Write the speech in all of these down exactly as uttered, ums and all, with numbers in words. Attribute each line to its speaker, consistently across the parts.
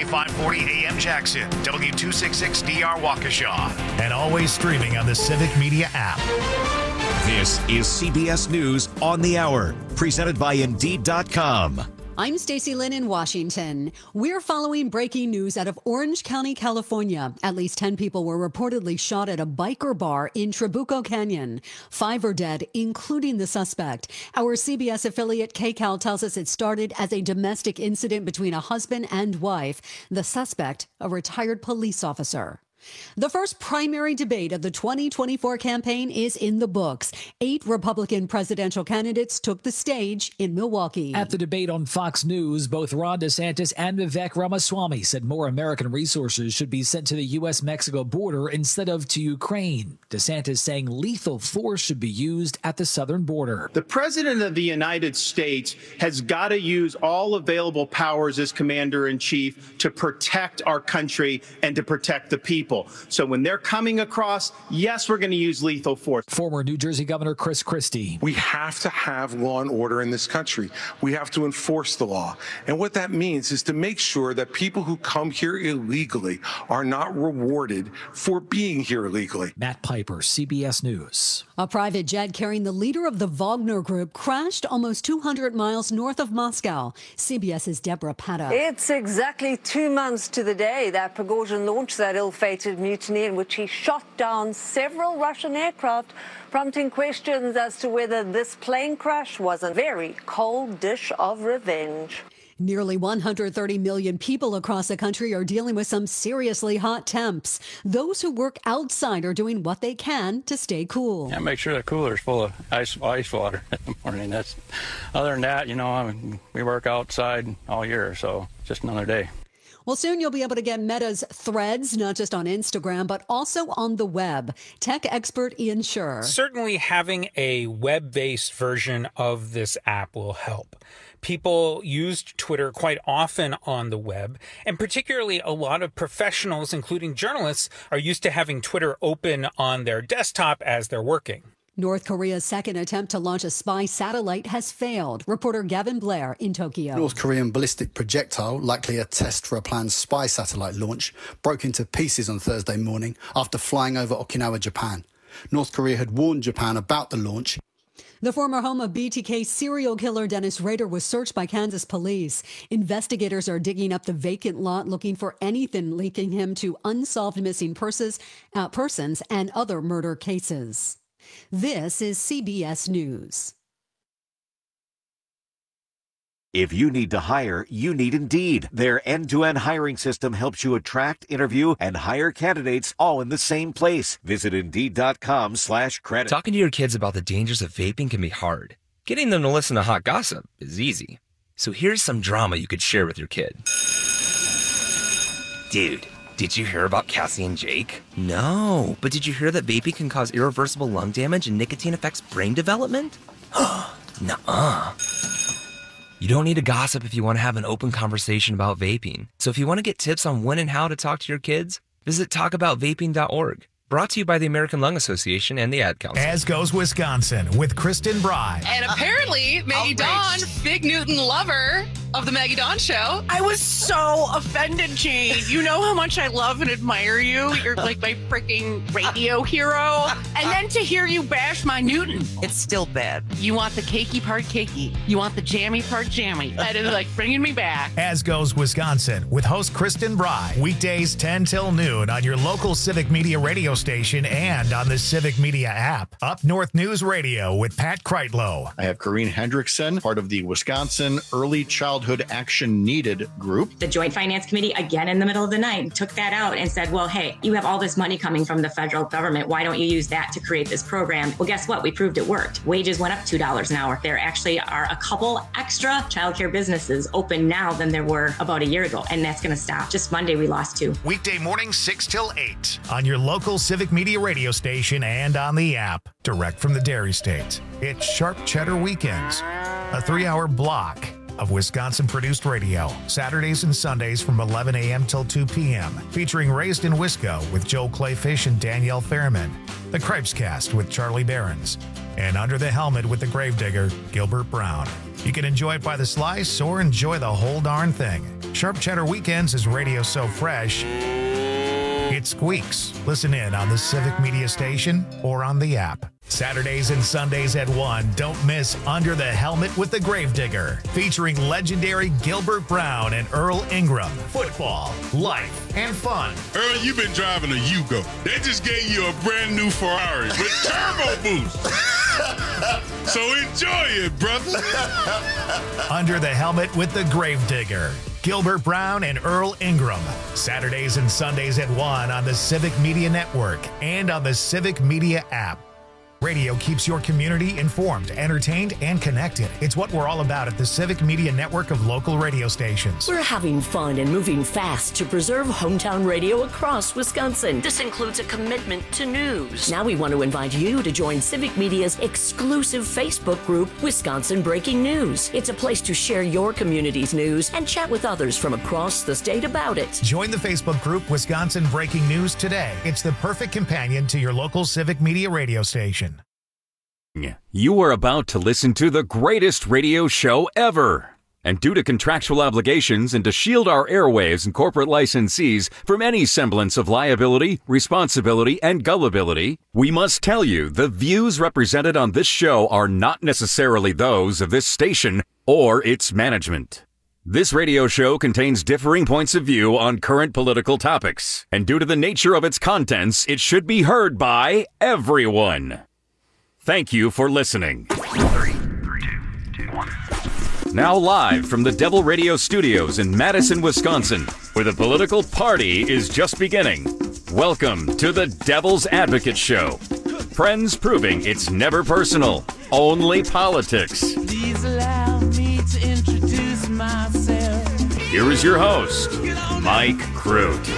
Speaker 1: five forty A M Jackson, W two sixty-six D R Waukesha, and always streaming on the Civic Media app. This is C B S News on the Hour, presented by Indeed dot com.
Speaker 2: I'm Stacey Lynn in Washington. We're following breaking news out of Orange County, California. At least ten people were reportedly shot at a biker bar in Trabuco Canyon. Five are dead, including the suspect. Our C B S affiliate K C A L tells us it started as a domestic incident between a husband and wife. The suspect, a retired police officer. The first primary debate of the twenty twenty-four campaign is in the books. Eight Republican presidential candidates took the stage in Milwaukee.
Speaker 3: At the debate on Fox News, both Ron DeSantis and Vivek Ramaswamy said more American resources should be sent to the U S Mexico border instead of to Ukraine. DeSantis saying lethal force should be used at the southern border.
Speaker 4: The president of the United States has got to use all available powers as commander-in-chief to protect our country and to protect the people. So when they're coming across, yes, we're going to use lethal force.
Speaker 3: Former New Jersey Governor Chris Christie.
Speaker 5: We have to have law and order in this country. We have to enforce the law. And what that means is to make sure that people who come here illegally are not rewarded for being here illegally.
Speaker 3: Matt Piper, C B S News.
Speaker 2: A private jet carrying the leader of the Wagner Group crashed almost two hundred miles north of Moscow. CBS's Deborah Patta.
Speaker 6: It's exactly two months to the day that Prigozhin launched that ill-fated mutiny in which he shot down several Russian aircraft, prompting questions as to whether this plane crash was a very cold dish of revenge.
Speaker 2: Nearly one hundred thirty million people across the country are dealing with some seriously hot temps. Those who work outside are doing what they can to stay cool.
Speaker 7: Yeah, make sure the cooler's full of ice ice water in the morning. That's other than that, you know, I mean, we work outside all year, so just another day.
Speaker 2: Well, soon you'll be able to get Meta's Threads, not just on Instagram, but also on the web. Tech expert Ian Scher.
Speaker 8: Certainly having a web-based version of this app will help. People used Twitter quite often on the web, and particularly a lot of professionals, including journalists, are used to having Twitter open on their desktop as they're working.
Speaker 2: North Korea's second attempt to launch a spy satellite has failed. Reporter Gavin Blair in Tokyo.
Speaker 9: North Korean ballistic projectile, likely a test for a planned spy satellite launch, broke into pieces on Thursday morning after flying over Okinawa, Japan. North Korea had warned Japan about the launch.
Speaker 2: The former home of B T K serial killer Dennis Rader was searched by Kansas police. Investigators are digging up the vacant lot looking for anything linking him to unsolved missing persons, uh, persons and other murder cases. This is C B S News.
Speaker 1: If you need to hire, you need Indeed. Their end-to-end hiring system helps you attract, interview, and hire candidates all in the same place. Visit Indeed.com slash credit.
Speaker 10: Talking to your kids about the dangers of vaping can be hard. Getting them to listen to hot gossip is easy. So here's some drama you could share with your kid. Dude, did you hear about Cassie and Jake? No, but did you hear that vaping can cause irreversible lung damage and nicotine affects brain development? Nuh-uh. You don't need to gossip if you want to have an open conversation about vaping. So if you want to get tips on when and how to talk to your kids, visit talk about vaping dot org. Brought to you by the American Lung Association and the Ad Council.
Speaker 1: As goes Wisconsin with Kristen Bry.
Speaker 11: And apparently, Maggie Dawn, Big Newton lover of the Maggie Dawn Show. I was so offended, Jane. You know how much I love and admire you. You're like my freaking radio hero. And then to hear you bash my Newton. It's still bad. You want the cakey part cakey. You want the jammy part jammy. That is like bringing me back.
Speaker 1: As goes Wisconsin with host Kristen Bry. Weekdays ten till noon on your local Civic Media radio station and on the Civic Media app. Up North News Radio with Pat Kreitlow.
Speaker 12: I have Corrine Hendrickson, part of the Wisconsin Early Childhood Action Needed group.
Speaker 13: The Joint Finance Committee, again in the middle of the night, took that out and said, well, hey, you have all this money coming from the federal government. Why don't you use that to create this program? Well, guess what? We proved it worked. Wages went up two dollars an hour. There actually are a couple extra childcare businesses open now than there were about a year ago, and that's going to stop. Just Monday, we lost two.
Speaker 1: Weekday mornings, six till eight on your local Civic Media radio station and on the app. Direct from the Dairy State. It's Sharp Cheddar Weekends, a three-hour block of Wisconsin-produced radio, Saturdays and Sundays from eleven a.m. till two p.m., featuring Raised in Wisco with Joel Clayfish and Danielle Fairman, The Cripescast with Charlie Behrens, and Under the Helmet with the Gravedigger, Gilbert Brown. You can enjoy it by the slice or enjoy the whole darn thing. Sharp Cheddar Weekends is radio so fresh, it squeaks. Listen in on the Civic Media Station or on the app. Saturdays and Sundays at one, don't miss Under the Helmet with the Gravedigger, featuring legendary Gilbert Brown and Earl Ingram. Football, life, and fun.
Speaker 14: Earl, you've been driving a Yugo. They just gave you a brand new Ferrari with turbo boost. So enjoy it, brother.
Speaker 1: Under the Helmet with the Gravedigger, Gilbert Brown and Earl Ingram. Saturdays and Sundays at one on the Civic Media Network and on the Civic Media app. Radio keeps your community informed, entertained, and connected. It's what we're all about at the Civic Media Network of local radio stations.
Speaker 15: We're having fun and moving fast to preserve hometown radio across Wisconsin. This includes a commitment to news. Now we want to invite you to join Civic Media's exclusive Facebook group, Wisconsin Breaking News. It's a place to share your community's news and chat with others from across the state about it.
Speaker 1: Join the Facebook group Wisconsin Breaking News today. It's the perfect companion to your local Civic Media radio station.
Speaker 16: You are about to listen to the greatest radio show ever. And due to contractual obligations and to shield our airwaves and corporate licensees from any semblance of liability, responsibility, and gullibility, we must tell you the views represented on this show are not necessarily those of this station or its management. This radio show contains differing points of view on current political topics, and due to the nature of its contents, it should be heard by everyone. Thank you for listening. Three, three, two, two, one. Now live from the Devil Radio Studios in Madison, Wisconsin, where the political party is just beginning. Welcome to the Devil's Advocate Show. Friends proving it's never personal, only politics. Please allow me to introduce myself. Here is your host, Mike Crute.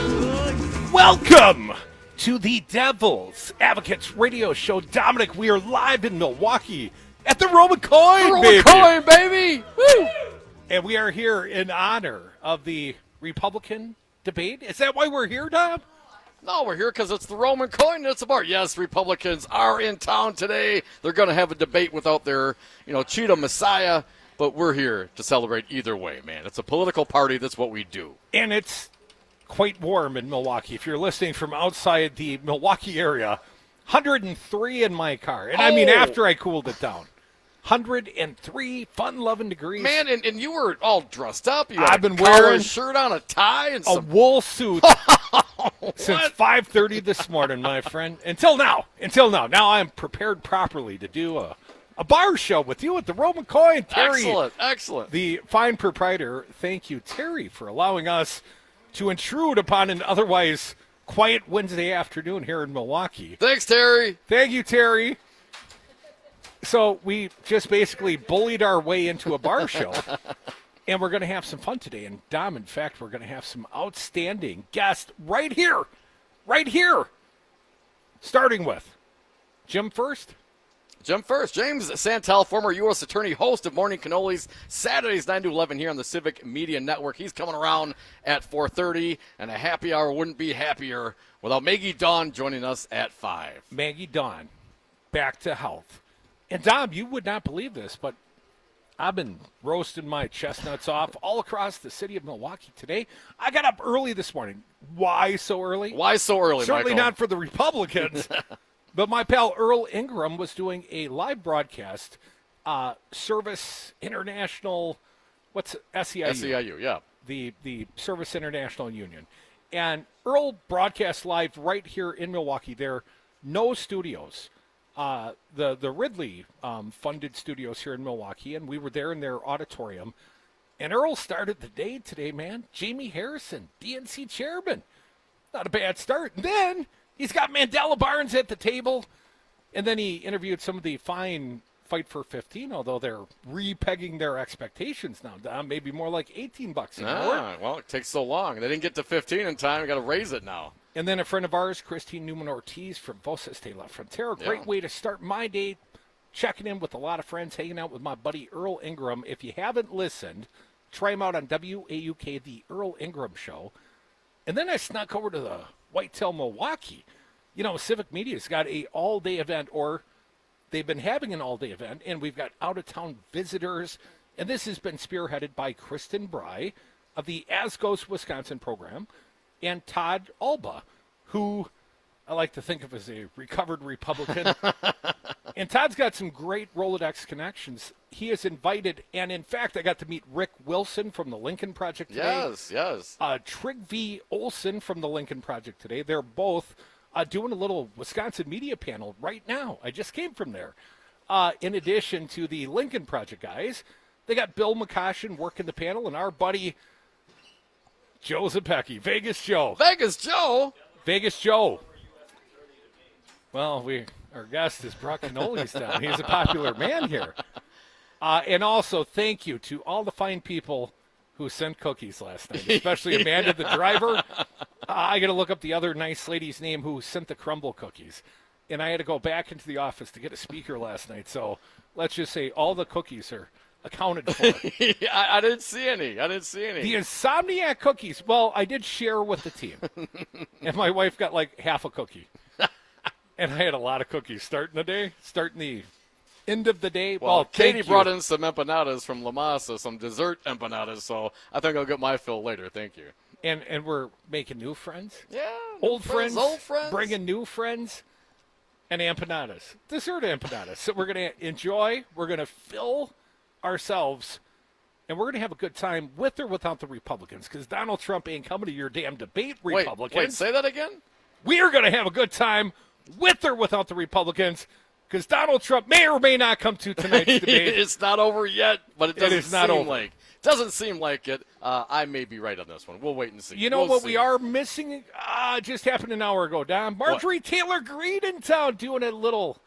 Speaker 17: Welcome to the Devil's Advocates Radio Show. Dominic, we are live in Milwaukee at the Roman Coin,
Speaker 18: Roman
Speaker 17: baby.
Speaker 18: Coin, baby! Woo!
Speaker 17: And we are here in honor of the Republican debate. Is that why we're here, Dom?
Speaker 18: No, we're here because it's the Roman Coin and it's a bar. Yes, Republicans are in town today. They're going to have a debate without their, you know, Cheetah Messiah, but we're here to celebrate either way, man. It's a political party. That's what we do.
Speaker 17: And it's quite warm in Milwaukee. If you're listening from outside the Milwaukee area, one hundred three in my car. And oh. I mean, after I cooled it down. one hundred three fun-loving degrees.
Speaker 18: Man, and, and you were all dressed up. You had
Speaker 17: I've been
Speaker 18: a collar
Speaker 17: wearing
Speaker 18: shirt on, a tie, and
Speaker 17: a
Speaker 18: some
Speaker 17: wool suit since five thirty this morning, my friend. Until now. Until now. Now I'm prepared properly to do a, a bar show with you at the Roman Coin. Terry,
Speaker 18: excellent, excellent.
Speaker 17: The fine proprietor, thank you, Terry, for allowing us to intrude upon an otherwise quiet Wednesday afternoon here in Milwaukee.
Speaker 18: Thanks, Terry.
Speaker 17: Thank you, Terry. So we just basically bullied our way into a bar show, and we're going to have some fun today. And, Dom, in fact, we're going to have some outstanding guests right here, right here, starting with Jim first.
Speaker 18: Jim first. James Santel, former U S attorney, host of Morning Cannolis, Saturdays nine to eleven here on the Civic Media Network. He's coming around at four thirty, and a happy hour wouldn't be happier without Maggie Dawn joining us at five.
Speaker 17: Maggie Dawn, back to health. And, Dom, you would not believe this, but I've been roasting my chestnuts off all across the city of Milwaukee today. I got up early this morning. Why so early?
Speaker 18: Why so early,
Speaker 17: Certainly
Speaker 18: Michael?
Speaker 17: not for the Republicans. But my pal Earl Ingram was doing a live broadcast, uh, Service International, what's S E I U?
Speaker 18: S E I U, yeah.
Speaker 17: The, the Service International Union. And Earl broadcast live right here in Milwaukee. There are no studios. Uh, the, the Ridley um, funded studios here in Milwaukee, and we were there in their auditorium. And Earl started the day today, man. Jamie Harrison, D N C chairman. Not a bad start. And then he's got Mandela Barnes at the table. And then he interviewed some of the fine Fight for fifteen, although they're re-pegging their expectations now, Dom. Maybe more like eighteen bucks an
Speaker 18: ah,
Speaker 17: hour.
Speaker 18: Well, it takes so long. They didn't get to fifteen in time. We got to raise it now.
Speaker 17: And then a friend of ours, Christine Newman-Ortiz from Voces de la Frontera. Great
Speaker 18: Yeah.
Speaker 17: way to start my day. checking in with a lot of friends, hanging out with my buddy Earl Ingram. If you haven't listened, try him out on W A U K, The Earl Ingram Show. And then I snuck over to the Whitetail Milwaukee. You know, Civic Media's got a all-day event, or they've been having an all-day event, and we've got out-of-town visitors. And this has been spearheaded by Kristen Bry of the Asgos Wisconsin program and Todd Alba, who I like to think of as a recovered Republican. And Todd's got some great Rolodex connections. He is invited, and in fact, I got to meet Rick Wilson from the Lincoln Project today.
Speaker 18: Yes, yes.
Speaker 17: Uh, Trygve Olsen from the Lincoln Project today. They're both uh, doing a little Wisconsin media panel right now. I just came from there. Uh, in addition to the Lincoln Project guys, they got Bill McCoshen working the panel, and our buddy Joe Zepecki, Vegas Joe.
Speaker 18: Vegas Joe?
Speaker 17: Vegas Joe. Well, we our guest has brought cannolis down. He's a popular man here. Uh, and also, thank you to all the fine people who sent cookies last night, especially Amanda, the driver. Uh, I got to look up the other nice lady's name who sent the crumble cookies. And I had to go back into the office to get a speaker last night. So let's just say all the cookies are accounted for.
Speaker 18: I, I didn't see any. I didn't see any.
Speaker 17: The Insomniac cookies, well, I did share with the team. And my wife got like half a cookie. And I had a lot of cookies starting the day, starting the end of the day.
Speaker 18: Well,
Speaker 17: well
Speaker 18: Katie
Speaker 17: you.
Speaker 18: brought in some empanadas from La Masa, some dessert empanadas, so I think I'll get my fill later. Thank you.
Speaker 17: And and we're making new friends.
Speaker 18: Yeah.
Speaker 17: Old
Speaker 18: friends,
Speaker 17: friends.
Speaker 18: Old friends.
Speaker 17: Bringing new friends. And empanadas. Dessert empanadas. So we're going to enjoy. We're going to fill ourselves. And we're going to have a good time with or without the Republicans. Because Donald Trump ain't coming to your damn debate, Republicans.
Speaker 18: Wait, wait, say that again?
Speaker 17: We are going to have a good time with or without the Republicans, because Donald Trump may or may not come to tonight's debate.
Speaker 18: It's not over yet, but it doesn't
Speaker 17: it is not
Speaker 18: seem
Speaker 17: over.
Speaker 18: like doesn't seem like it. Uh, I may be right on this one. We'll wait and see.
Speaker 17: You know
Speaker 18: we'll
Speaker 17: what
Speaker 18: see.
Speaker 17: we are missing? Uh, just happened an hour ago, Don. Marjorie what? Taylor Greene in town doing a little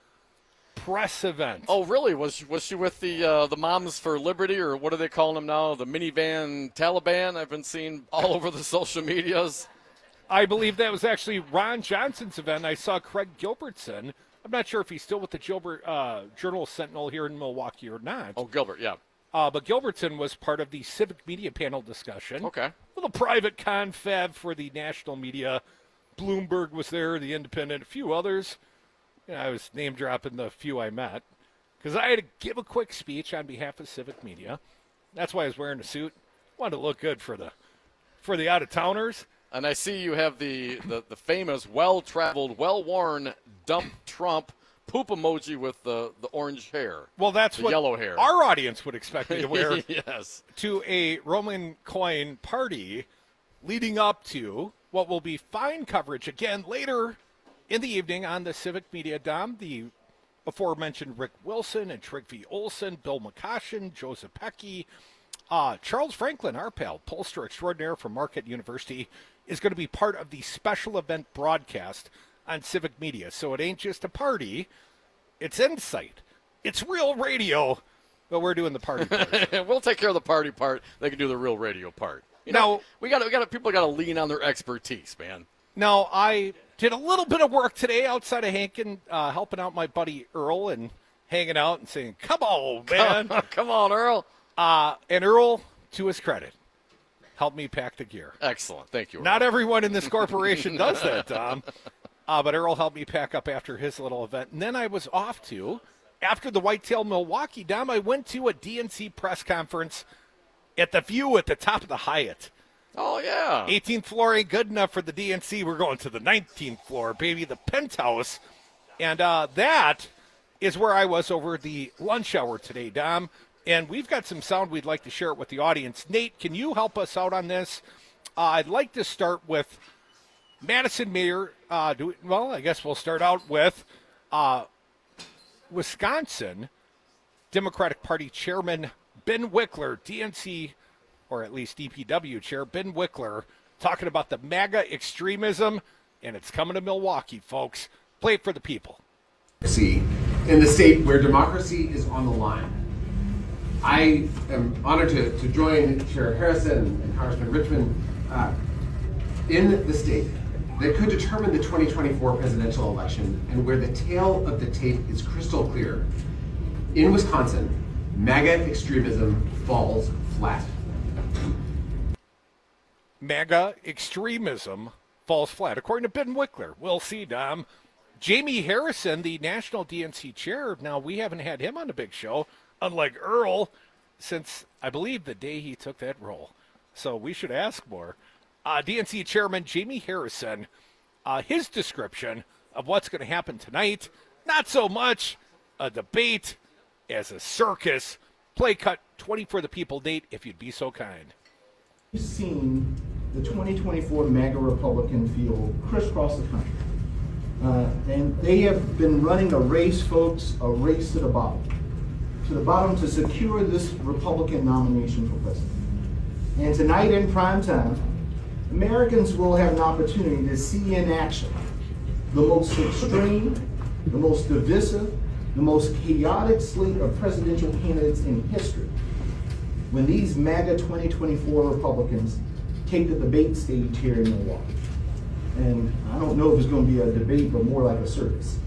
Speaker 17: press event.
Speaker 18: Oh, really? Was she, was she with the uh, the Moms for Liberty, or what are they calling them now? The minivan Taliban? I've been seeing all over the social medias.
Speaker 17: I believe that was actually Ron Johnson's event. I saw Craig Gilbertson. I'm not sure if he's still with the Gilbert uh, Journal Sentinel here in Milwaukee or not.
Speaker 18: Oh, Gilbert, yeah.
Speaker 17: Uh, but Gilbertson was part of the Civic Media panel discussion.
Speaker 18: Okay.
Speaker 17: Little private confab for the national media. Bloomberg was there, The Independent, a few others. You know, I was name-dropping the few I met because I had to give a quick speech on behalf of Civic Media. That's why I was wearing a suit. Wanted to look good for the for the out-of-towners.
Speaker 18: And I see you have the, the, the famous, well-traveled, well-worn dump Trump poop emoji with the, the orange hair.
Speaker 17: Well, that's
Speaker 18: the
Speaker 17: what
Speaker 18: yellow hair.
Speaker 17: Our audience would expect me to wear
Speaker 18: yes.
Speaker 17: to a Roman coin party leading up to what will be fine coverage again later in the evening on the Civic Media Dom. The aforementioned Rick Wilson and Trygve Olsen, Bill McCoshen, Joe Zepecki, uh, Charles Franklin, our pal, pollster extraordinaire from Marquette University, is going to be part of the special event broadcast on Civic Media. So it ain't just a party, it's insight. It's real radio, but we're doing the party part.
Speaker 18: We'll take care of the party part. They can do the real radio part. You
Speaker 17: now,
Speaker 18: know, we got we got people got to lean on their expertise, man.
Speaker 17: Now, I did a little bit of work today outside of Hankin, uh, helping out my buddy Earl and hanging out and saying, come on, man.
Speaker 18: Come on, Earl.
Speaker 17: Uh, and Earl, to his credit, helped me pack the gear.
Speaker 18: Excellent. Thank you, Earl.
Speaker 17: Not everyone in this corporation does that, Tom. Uh, but Earl helped me pack up after his little event. And then I was off to, after the Whitetail Milwaukee Dom, I went to a D N C press conference at the View at the top of the Hyatt.
Speaker 18: Oh, yeah.
Speaker 17: eighteenth floor ain't good enough for the D N C. We're going to the nineteenth floor, baby, the penthouse. And uh, that is where I was over the lunch hour today, Dom. And we've got some sound we'd like to share it with the audience. Nate, can you help us out on this? Uh, I'd like to start with Madison Mayor. Uh, do, well, I guess we'll start out with uh, Wisconsin Democratic Party Chairman Ben Wickler, D N C, or at least D P W Chair Ben Wickler, talking about the MAGA extremism, and it's coming to Milwaukee, folks. Play it for the people.
Speaker 19: See, in the state where democracy is on the line. I am honored to, to join Chair Harrison and Congressman Richmond uh, in the state that could determine the twenty twenty-four presidential election, and where the tale of the tape is crystal clear. In Wisconsin, MAGA extremism falls flat.
Speaker 17: MAGA extremism falls flat, according to Ben Wickler. We'll see, Dom. Jamie Harrison, the national D N C chair. Now, we haven't had him on the big show, unlike Earl, since, I believe, the day he took that role. So we should ask more. Uh, D N C chairman Jamie Harrison, uh, his description of what's going to happen tonight, not so much a debate as a circus. Play cut twenty for the people, Nate, if you'd be so kind.
Speaker 20: We've seen the twenty twenty-four MAGA Republican field crisscross the country. Uh, and they have been running a race, folks, a race to the bottom. To the bottom to secure this Republican nomination for president. And tonight in prime time, Americans will have an opportunity to see in action the most extreme, the most divisive, the most chaotic slate of presidential candidates in history when these MAGA twenty twenty-four Republicans take the debate stage here in Milwaukee. And I don't know if it's going to be a debate, but more like a circus.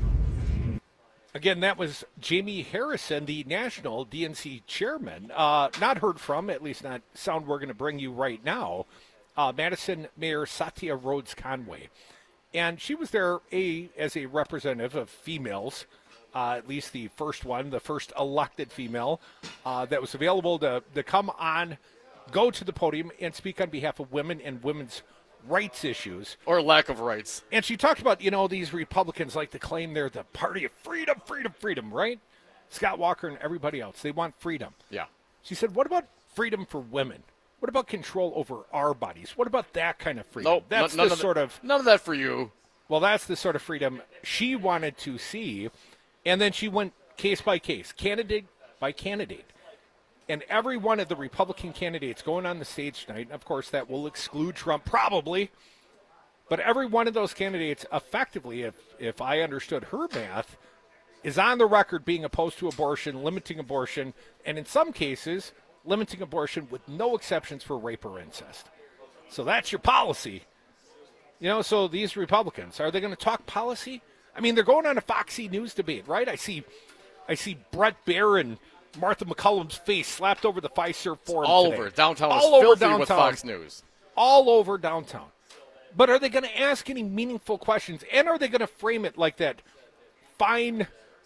Speaker 17: Again, that was Jamie Harrison, the national D N C chairman. Uh, not heard from, at least not sound we're going to bring you right now, uh, Madison Mayor Satya Rhodes Conway. And she was there a as a representative of females, uh, at least the first one, the first elected female uh, that was available to, to come on, go to the podium and speak on behalf of women and women's rights issues.
Speaker 18: Or lack of rights.
Speaker 17: And she talked about, you know, these Republicans like to claim they're the party of freedom, freedom, freedom, right? Scott Walker and everybody else, they want freedom.
Speaker 18: Yeah.
Speaker 17: She said, what about freedom for women? What about control over our bodies? What about that kind of freedom?
Speaker 18: Nope,
Speaker 17: that's
Speaker 18: none
Speaker 17: the
Speaker 18: of
Speaker 17: sort
Speaker 18: the,
Speaker 17: of...
Speaker 18: None of that for you.
Speaker 17: Well, that's the sort of freedom she wanted to see. And then she went case by case, candidate by candidate. And every one of the Republican candidates going on the stage tonight, and of course that will exclude Trump probably, but every one of those candidates effectively, if, if I understood her math, is on the record being opposed to abortion, limiting abortion, and in some cases, limiting abortion with no exceptions for rape or incest. So that's your policy. You know, so these Republicans, are they going to talk policy? I mean, they're going on a Foxy News debate, right? I see I see Brett Baer and Martha McCullum's face slapped over the Fiserv Forum
Speaker 18: All
Speaker 17: today.
Speaker 18: over. Downtown was
Speaker 17: All over
Speaker 18: filthy
Speaker 17: downtown.
Speaker 18: with Fox News.
Speaker 17: All over downtown. But are they going to ask any meaningful questions? And are they going to frame it like that fine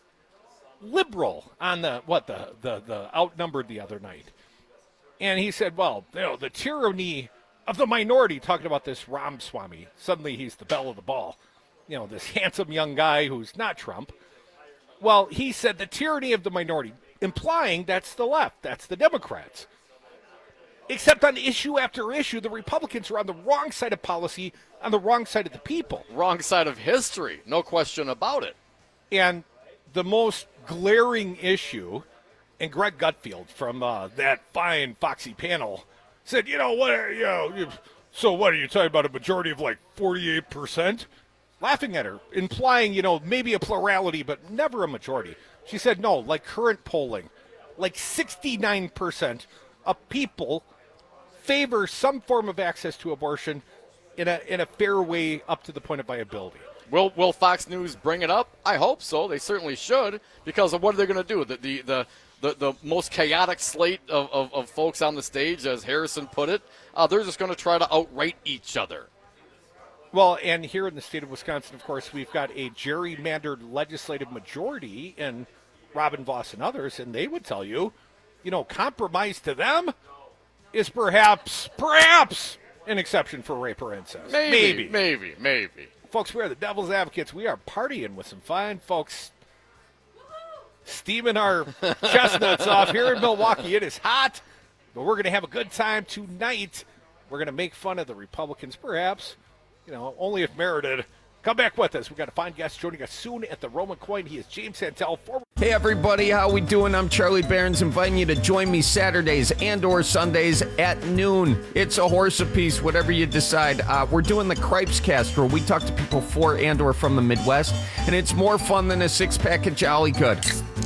Speaker 17: liberal on the, what, the, the, the outnumbered the other night? And he said, well, you know, the tyranny of the minority, talking about this Ramaswamy. Suddenly he's the belle of the ball. You know, this handsome young guy who's not Trump. Well, he said the tyranny of the minority, implying that's the left, that's the Democrats. Except on issue after issue, the Republicans are on the wrong side of policy, on the wrong side of the people.
Speaker 18: Wrong side of history, no question about it.
Speaker 17: And the most glaring issue, and Greg Gutfield from uh, that fine Foxy panel said, you know, what are, you know, so what are you talking about, a majority of like forty-eight percent? Laughing at her, implying, you know, maybe a plurality, but never a majority. She said, no, like current polling, like sixty-nine percent of people favor some form of access to abortion in a in a fair way up to the point of viability.
Speaker 18: Will Will Fox News bring it up? I hope so. They certainly should, because of what are they going to do? The the, the the the most chaotic slate of, of, of folks on the stage, as Harrison put it, uh, they're just going to try to outright each other.
Speaker 17: Well, and here in the state of Wisconsin, of course, we've got a gerrymandered legislative majority in Robin Vos and others, and they would tell you, you know, compromise to them is perhaps, perhaps an exception for rape or incest.
Speaker 18: Maybe, maybe, maybe. maybe.
Speaker 17: Folks, we are the devil's advocates. We are partying with some fine folks, steaming our chestnuts off here in Milwaukee. It is hot, but we're going to have a good time tonight. We're going to make fun of the Republicans, perhaps. You know, only if merited. Come back with us. We've got a fine guest joining us soon at the Roman Coin. He is James Santel, former...
Speaker 21: Hey, everybody. How we doing? I'm Charlie Barons, inviting you to join me Saturdays and or Sundays at noon. It's a horse apiece, whatever you decide. Uh, we're doing the Cripes Cast, where we talk to people for and or from the Midwest, and it's more fun than a six-pack of Jolly Good.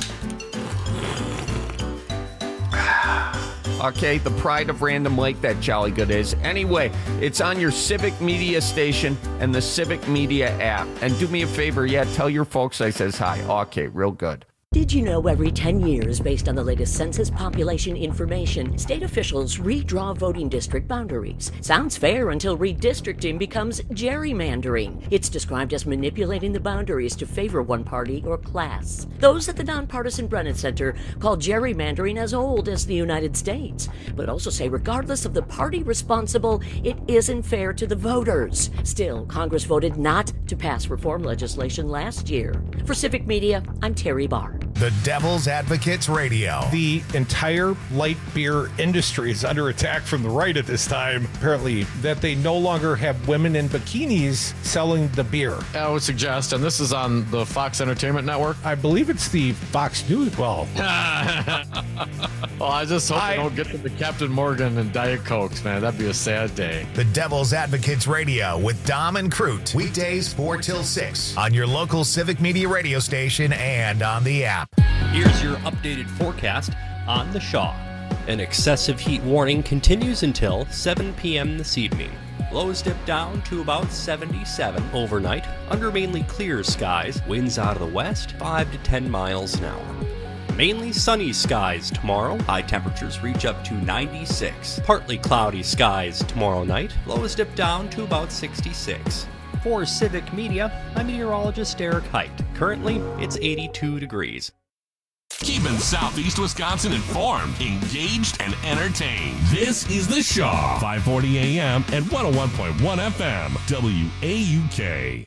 Speaker 21: Okay, the pride of Random Lake, that Jolly Good is. Anyway, it's on your Civic Media station and the Civic Media app. And do me a favor, yeah, tell your folks I says hi. Okay, real good.
Speaker 15: Did you know every ten years, based on the latest census population information, state officials redraw voting district boundaries? Sounds fair until redistricting becomes gerrymandering. It's described as manipulating the boundaries to favor one party or class. Those at the nonpartisan Brennan Center call gerrymandering as old as the United States, but also say regardless of the party responsible, it isn't fair to the voters. Still, Congress voted not to pass reform legislation last year. For Civic Media, I'm Terry Barr.
Speaker 1: The Devil's Advocates Radio.
Speaker 17: The entire light beer industry is under attack from the right at this time, apparently, that they no longer have women in bikinis selling the beer.
Speaker 4: I would suggest, and this is on the Fox Entertainment Network.
Speaker 17: I believe it's the Fox News. Well,
Speaker 4: well I just hope I, they don't get to the Captain Morgan and Diet Cokes, man. That'd be a sad day.
Speaker 1: The Devil's Advocates Radio with Dom and Crute. Weekdays four till six on your local Civic Media radio station and on the app.
Speaker 22: Here's your updated forecast on the Shaw. An excessive heat warning continues until seven p.m. this evening. Lows dip down to about seventy-seven overnight under mainly clear skies. Winds out of the west, five to ten miles an hour. Mainly sunny skies tomorrow. High temperatures reach up to ninety-six. Partly cloudy skies tomorrow night. Lows dip down to about sixty-six. For Civic Media, I'm meteorologist Eric Height. Currently, it's eighty-two degrees.
Speaker 23: Keeping Southeast Wisconsin informed, engaged, and entertained. This is The Shaw, five forty a.m. and one oh one point one F M, W A U K.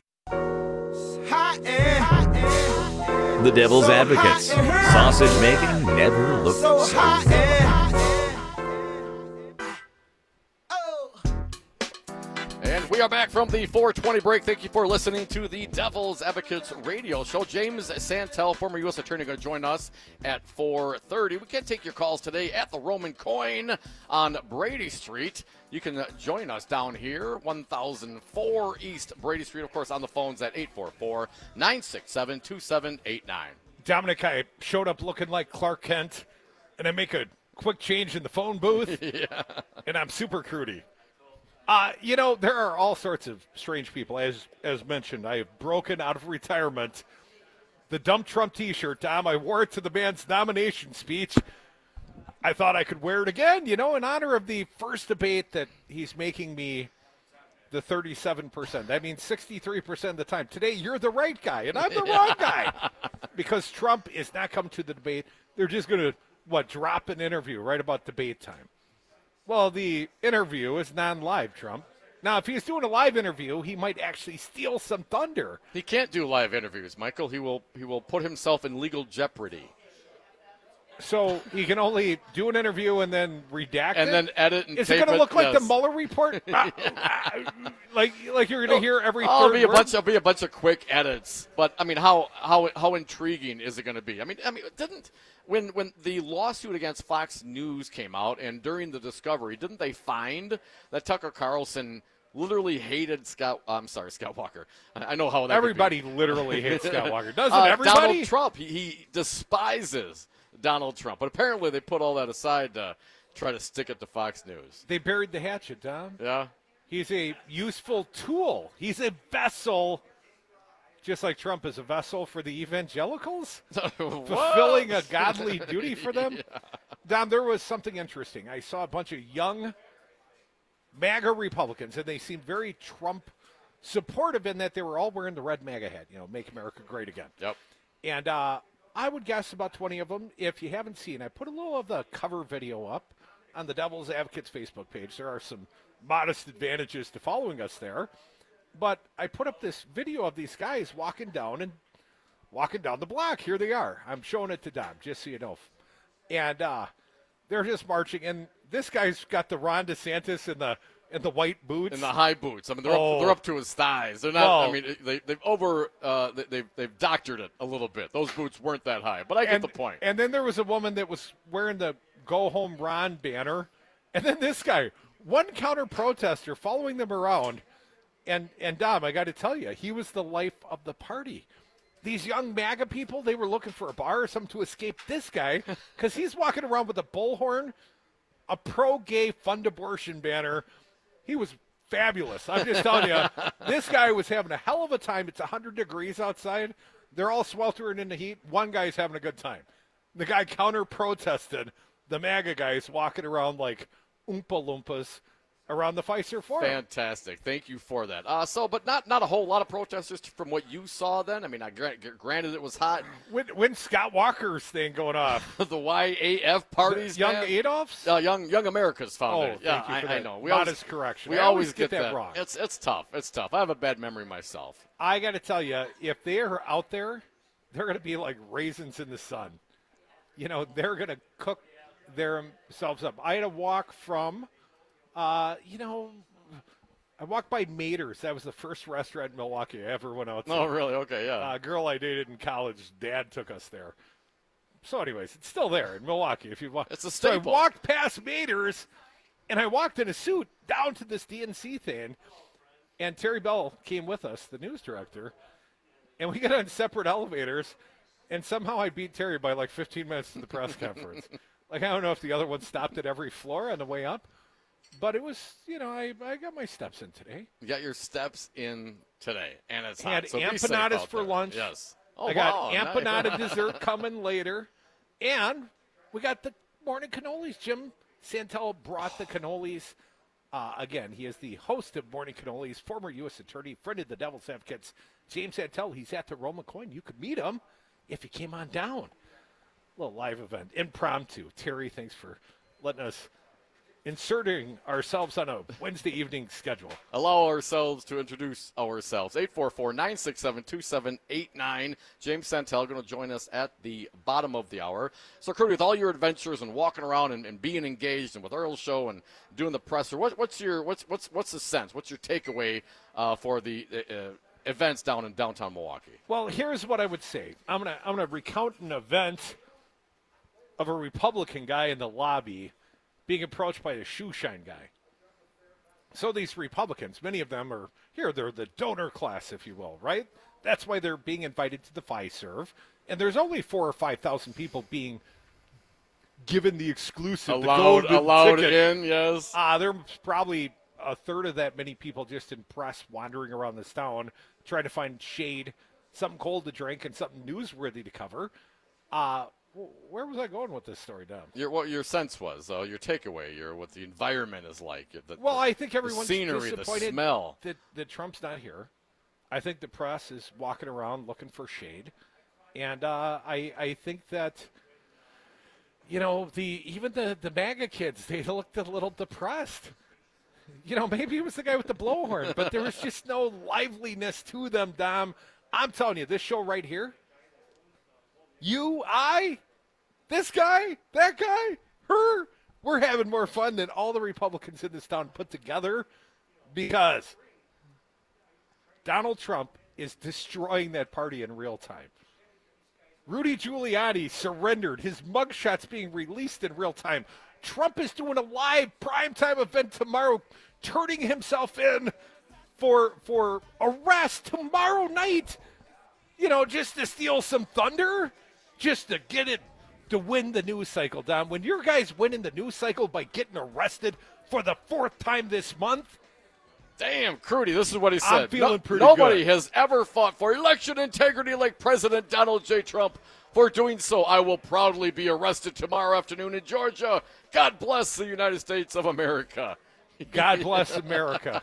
Speaker 24: The Devil's Advocates. Sausage making never looked so good.
Speaker 18: And we are back from the four twenty break. Thank you for listening to the Devil's Advocates radio show. James Santel, former U S attorney, going to join us at four thirty. We can take your calls today at the Roman Coin on Brady Street. You can join us down here, one thousand four East Brady Street. Of course, on the phones at eight four four, nine six seven, two seven eight nine.
Speaker 17: Dominic, I showed up looking like Clark Kent, and I make a quick change in the phone booth,
Speaker 18: yeah.
Speaker 17: and I'm super crudy. Uh, you know, there are all sorts of strange people. As as mentioned, I have broken out of retirement. The Dump Trump t-shirt, Dom, I wore it to the man's nomination speech. I thought I could wear it again, you know, in honor of the first debate that he's making me the thirty-seven percent. That means sixty-three percent of the time. Today, you're the right guy, and I'm the wrong guy. Because Trump is not coming to the debate. They're just going to, what, drop an interview right about debate time. Well, the interview is non-live, Trump. Now, if he's doing a live interview, he might actually steal some thunder.
Speaker 18: He can't do live interviews, Michael. He will he will put himself in legal jeopardy.
Speaker 17: So he can only do an interview and then redact
Speaker 18: and
Speaker 17: it?
Speaker 18: then edit and
Speaker 17: Is
Speaker 18: tape
Speaker 17: it going to look like
Speaker 18: yes.
Speaker 17: the Mueller report? like like you're going to hear every
Speaker 18: oh,
Speaker 17: third
Speaker 18: be a
Speaker 17: word?
Speaker 18: bunch. It'll be a bunch of quick edits. But I mean, how how how intriguing is it going to be? I mean, I mean, didn't. When when the lawsuit against Fox News came out and during the discovery, didn't they find that Tucker Carlson literally hated Scott? I'm sorry, Scott Walker. I, I know how that
Speaker 17: everybody
Speaker 18: could be.
Speaker 17: literally hates Scott Walker, doesn't
Speaker 18: uh,
Speaker 17: everybody?
Speaker 18: Donald Trump, he, he despises Donald Trump, but apparently they put all that aside to try to stick it to Fox News.
Speaker 17: They buried the hatchet, Tom.
Speaker 18: Yeah,
Speaker 17: he's a useful tool. He's a vessel. Just like Trump is a vessel for the evangelicals, fulfilling a godly duty for them. Yeah. Dom, there was something interesting. I saw a bunch of young MAGA Republicans, and they seemed very Trump supportive in that they were all wearing the red MAGA hat, you know, Make America Great Again.
Speaker 18: Yep.
Speaker 17: And uh, I would guess about twenty of them. If you haven't seen, I put a little of the cover video up on the Devil's Advocates Facebook page. There are some modest advantages to following us there. But I put up this video of these guys walking down and walking down the block. Here they are. I'm showing it to Dom, just so you know. And uh, they're just marching. And this guy's got the Ron DeSantis in the in the white boots,
Speaker 18: in the high boots. I mean, they're
Speaker 17: oh.
Speaker 18: up, they're up to his thighs. They're not.
Speaker 17: Well,
Speaker 18: I mean, they they've over uh, they, they've they've doctored it a little bit. Those boots weren't that high, but I get
Speaker 17: and,
Speaker 18: the point.
Speaker 17: And then there was a woman that was wearing the Go Home Ron banner, and then this guy, one counter protester, following them around. And, and Dom, I got to tell you, he was the life of the party. These young MAGA people, they were looking for a bar or something to escape this guy because he's walking around with a bullhorn, a pro-gay fund abortion banner. He was fabulous. I'm just telling you, this guy was having a hell of a time. It's one hundred degrees outside. They're all sweltering in the heat. One guy's having a good time. The guy counter-protested the MAGA guys walking around like Oompa Loompas around the Fiserv Forum.
Speaker 18: Fantastic. Thank you for that. Uh, so, but not not a whole lot of protesters from what you saw then? I mean, I gra- granted it was hot.
Speaker 17: When, when Scott Walker's thing going off.
Speaker 18: The Y A F parties,
Speaker 17: the Young
Speaker 18: man.
Speaker 17: Adolphs?
Speaker 18: Uh, young Young America's founded.
Speaker 17: Oh,
Speaker 18: yeah,
Speaker 17: thank you for
Speaker 18: I,
Speaker 17: that
Speaker 18: I know. We
Speaker 17: modest
Speaker 18: always,
Speaker 17: correction.
Speaker 18: We
Speaker 17: I
Speaker 18: always
Speaker 17: always
Speaker 18: get,
Speaker 17: get that
Speaker 18: that
Speaker 17: wrong.
Speaker 18: It's, it's tough. It's tough. I have a bad memory myself.
Speaker 17: I got to tell you, if they are out there, they're going to be like raisins in the sun. You know, they're going to cook themselves up. I had to walk from, uh, you know, I walked by Mater's. That was the first restaurant in Milwaukee I ever went out to.
Speaker 18: Oh, really? Okay, yeah.
Speaker 17: A uh, girl I dated in college, Dad took us there. So, anyways, it's still there in Milwaukee. If you walk,
Speaker 18: it's a
Speaker 17: So
Speaker 18: staple.
Speaker 17: I walked past Mater's, and I walked in a suit down to this D N C thing, and Terry Bell came with us, the news director, and we got on separate elevators, and somehow I beat Terry by like fifteen minutes to the press conference. Like, I don't know if the other one stopped at every floor on the way up, but it was, you know, I, I got my steps in today.
Speaker 18: You got your steps in today, and it's
Speaker 17: I had
Speaker 18: hot. So be safe
Speaker 17: empanadas
Speaker 18: out
Speaker 17: for
Speaker 18: there.
Speaker 17: lunch.
Speaker 18: Yes. Oh,
Speaker 17: I got
Speaker 18: wow,
Speaker 17: empanada
Speaker 18: nice.
Speaker 17: dessert coming later, and we got the morning cannolis. Jim Santel brought the cannolis. Uh, again, he is the host of Morning Cannolis, former U S attorney, friend of the Devil's Advocates, James Santel. He's at the Roma Coin. You could meet him if you came on down. A little live event, impromptu. Terry, thanks for letting us inserting ourselves on a Wednesday evening schedule.
Speaker 18: Allow ourselves to introduce ourselves. eight four four, nine six seven, two seven eight nine. James Santel going to join us at the bottom of the hour. So, Crudy, with all your adventures and walking around and, and being engaged, and with Earl's show and doing the presser, what, what's your what's what's what's the sense? What's your takeaway uh, for the uh, events down in downtown Milwaukee?
Speaker 17: Well, here's what I would say. I'm gonna I'm gonna recount an event of a Republican guy in the lobby being approached by a shoe shine guy. So these Republicans, many of them are here, they're the donor class, if you will, right? That's why they're being invited to the Fiserv. And there's only four or five thousand people being given the exclusive,
Speaker 18: allowed,
Speaker 17: the golden
Speaker 18: allowed
Speaker 17: ticket.
Speaker 18: in, yes.
Speaker 17: Uh, there's probably a third of that many people just in press wandering around this town, trying to find shade, something cold to drink, and something newsworthy to cover. Uh, Where was I going with this story, Dom?
Speaker 18: Your what your sense was, uh, your takeaway, your what the environment is like. The,
Speaker 17: well,
Speaker 18: the,
Speaker 17: I think everyone's
Speaker 18: the scenery,
Speaker 17: disappointed
Speaker 18: the smell.
Speaker 17: That, that Trump's not here. I think the press is walking around looking for shade, and uh, I I think that you know the even the the MAGA kids, they looked a little depressed. You know, maybe it was the guy with the blowhorn, but there was just no liveliness to them, Dom. I'm telling you, this show right here. You, I, this guy, that guy, her, we're having more fun than all the Republicans in this town put together because Donald Trump is destroying that party in real time. Rudy Giuliani surrendered. His mugshot's being released in real time. Trump is doing a live primetime event tomorrow, turning himself in for, for arrest tomorrow night, you know, just to steal some thunder. Just to get it, to win the news cycle, Don. When your guy's winning the news cycle by getting arrested for the fourth time this month.
Speaker 18: Damn, Crudy, this is what he said.
Speaker 17: I'm feeling
Speaker 18: no,
Speaker 17: pretty
Speaker 18: Nobody
Speaker 17: good.
Speaker 18: has ever fought for election integrity like President Donald J. Trump. For doing so, I will proudly be arrested tomorrow afternoon in Georgia. God bless the United States of America.
Speaker 17: God bless America.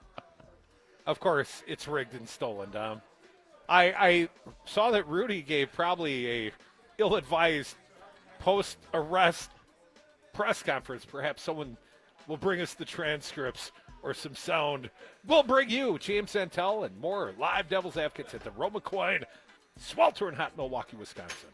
Speaker 17: Of course, it's rigged and stolen, Dom. I, I saw that Rudy gave probably a ill-advised post-arrest press conference. Perhaps someone will bring us the transcripts or some sound. We'll bring you James Santel and more live Devil's Advocates at the Roma Coin, sweltering hot Milwaukee, Wisconsin.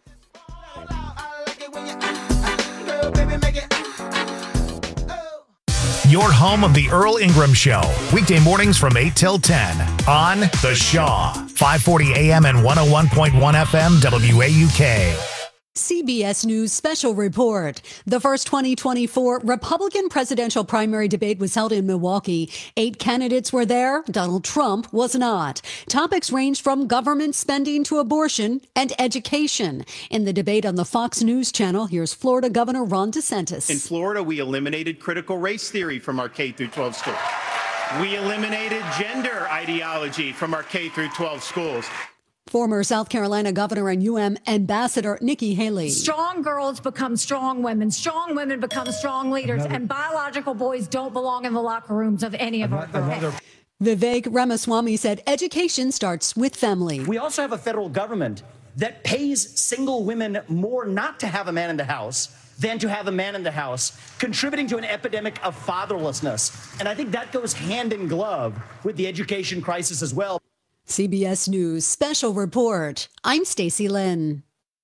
Speaker 1: Your home of the Earl Ingram Show. Weekday mornings from eight till ten on The Shaw. five forty A M and one oh one point one F M W A U K.
Speaker 2: C B S News special report. The first twenty twenty-four Republican presidential primary debate was held in Milwaukee. Eight candidates were there. Donald Trump was not. Topics ranged from government spending to abortion and education. In the debate on the Fox News channel, here's Florida Governor Ron DeSantis.
Speaker 3: In Florida, we eliminated critical race theory from our K through twelve schools. We eliminated gender ideology from our K through twelve schools.
Speaker 2: Former South Carolina Governor and U M Ambassador Nikki Haley.
Speaker 5: Strong girls become strong women. Strong women become strong leaders.
Speaker 2: Another-
Speaker 5: and biological boys don't belong in the locker rooms of any of our girls.
Speaker 2: Vivek Ramaswamy said education starts with family.
Speaker 6: We also have a federal government that pays single women more not to have a man in the house than to have a man in the house, contributing to an epidemic of fatherlessness. And I think that goes hand in glove with the education crisis as well.
Speaker 2: C B S News Special Report. I'm Stacey Lynn.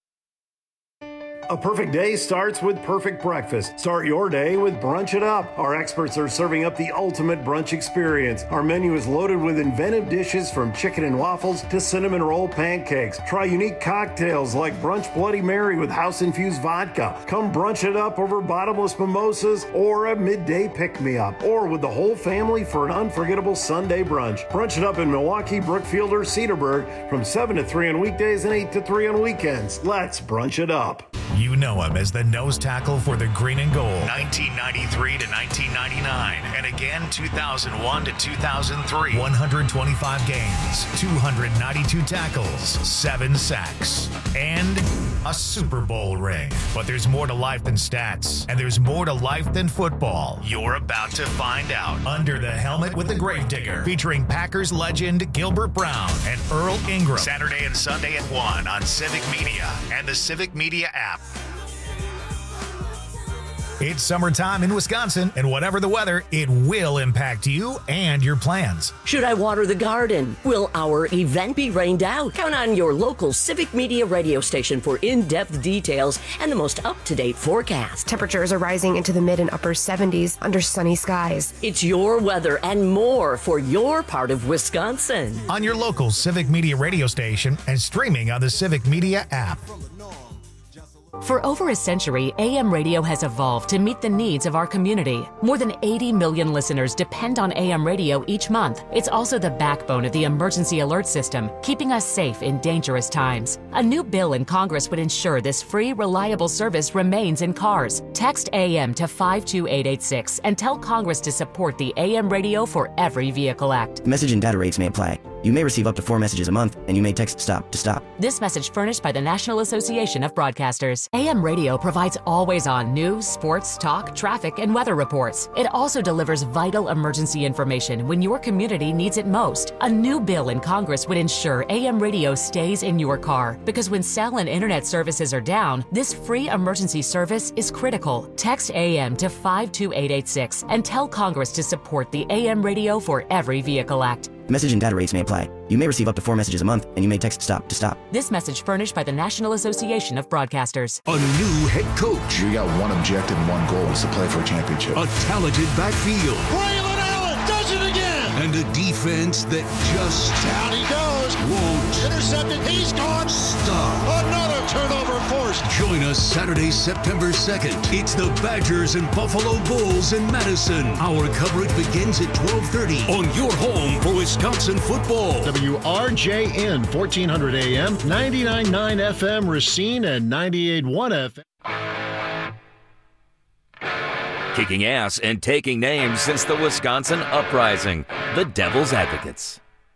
Speaker 7: A perfect day starts with perfect breakfast. Start your day with Brunch It Up. Our experts are serving up the ultimate brunch experience. Our menu is loaded with inventive dishes from chicken and waffles to cinnamon roll pancakes. Try unique cocktails like Brunch Bloody Mary with house-infused vodka. Come brunch it up over bottomless mimosas or a midday pick-me-up. Or with the whole family for an unforgettable Sunday brunch. Brunch It Up in Milwaukee, Brookfield, or Cedarburg from seven to three on weekdays and eight to three on weekends. Let's brunch it up.
Speaker 1: You know him as the nose tackle for the green and gold, nineteen ninety-three to nineteen ninety-nine, and again two thousand one to two thousand three. one hundred twenty-five games, two hundred ninety-two tackles, seven sacks, and a Super Bowl ring. But there's more to life than stats, and there's more to life than football. You're about to find out. Under the Helmet with the Gravedigger, featuring Packers legend Gilbert Brown and Earl Ingram. Saturday and Sunday at one on Civic Media and the Civic Media app. It's summertime in Wisconsin, and whatever the weather, it will impact you and your plans.
Speaker 15: Should I water the garden? Will our event be rained out? Count on your local Civic Media radio station for in-depth details and the most up-to-date forecast.
Speaker 8: Temperatures are rising into the mid and upper seventies under sunny skies.
Speaker 15: It's your weather and more for your part of Wisconsin.
Speaker 1: On your local Civic Media radio station and streaming on the Civic Media app.
Speaker 25: For over a century, A M radio has evolved to meet the needs of our community. More than eighty million listeners depend on A M radio each month. It's also the backbone of the emergency alert system, keeping us safe in dangerous times. A new bill in Congress would ensure this free, reliable service remains in cars. Text A M to five two eight eight six and tell Congress to support the A M Radio for Every Vehicle Act.
Speaker 26: Message and data rates may apply. You may receive up to four messages a month, and you may text STOP to stop.
Speaker 25: This message furnished by the National Association of Broadcasters. A M Radio provides always-on news, sports, talk, traffic, and weather reports. It also delivers vital emergency information when your community needs it most. A new bill in Congress would ensure A M Radio stays in your car, because when cell and internet services are down, this free emergency service is critical. Text A M to five two eight eight six and tell Congress to support the A M Radio for Every Vehicle Act.
Speaker 26: Message and data rates may apply. You may receive up to four messages a month, and you may text STOP to stop.
Speaker 25: This message furnished by the National Association of Broadcasters.
Speaker 27: A new head coach.
Speaker 28: We got one objective and one goal is to play for a championship.
Speaker 27: A talented backfield.
Speaker 29: Braylon Allen does it again.
Speaker 27: And a defense that just
Speaker 29: down he goes.
Speaker 27: Won't
Speaker 29: intercepted. He's gone.
Speaker 27: Stop.
Speaker 29: Another turnover forced.
Speaker 27: Join us Saturday, September second. It's the Badgers and Buffalo Bulls in Madison. Our coverage begins at twelve thirty on your home for Wisconsin football.
Speaker 30: W R J N fourteen hundred A M, ninety-nine point nine F M Racine, and ninety-eight point one F M.
Speaker 24: Kicking ass and taking names since the Wisconsin Uprising, the Devil's Advocates.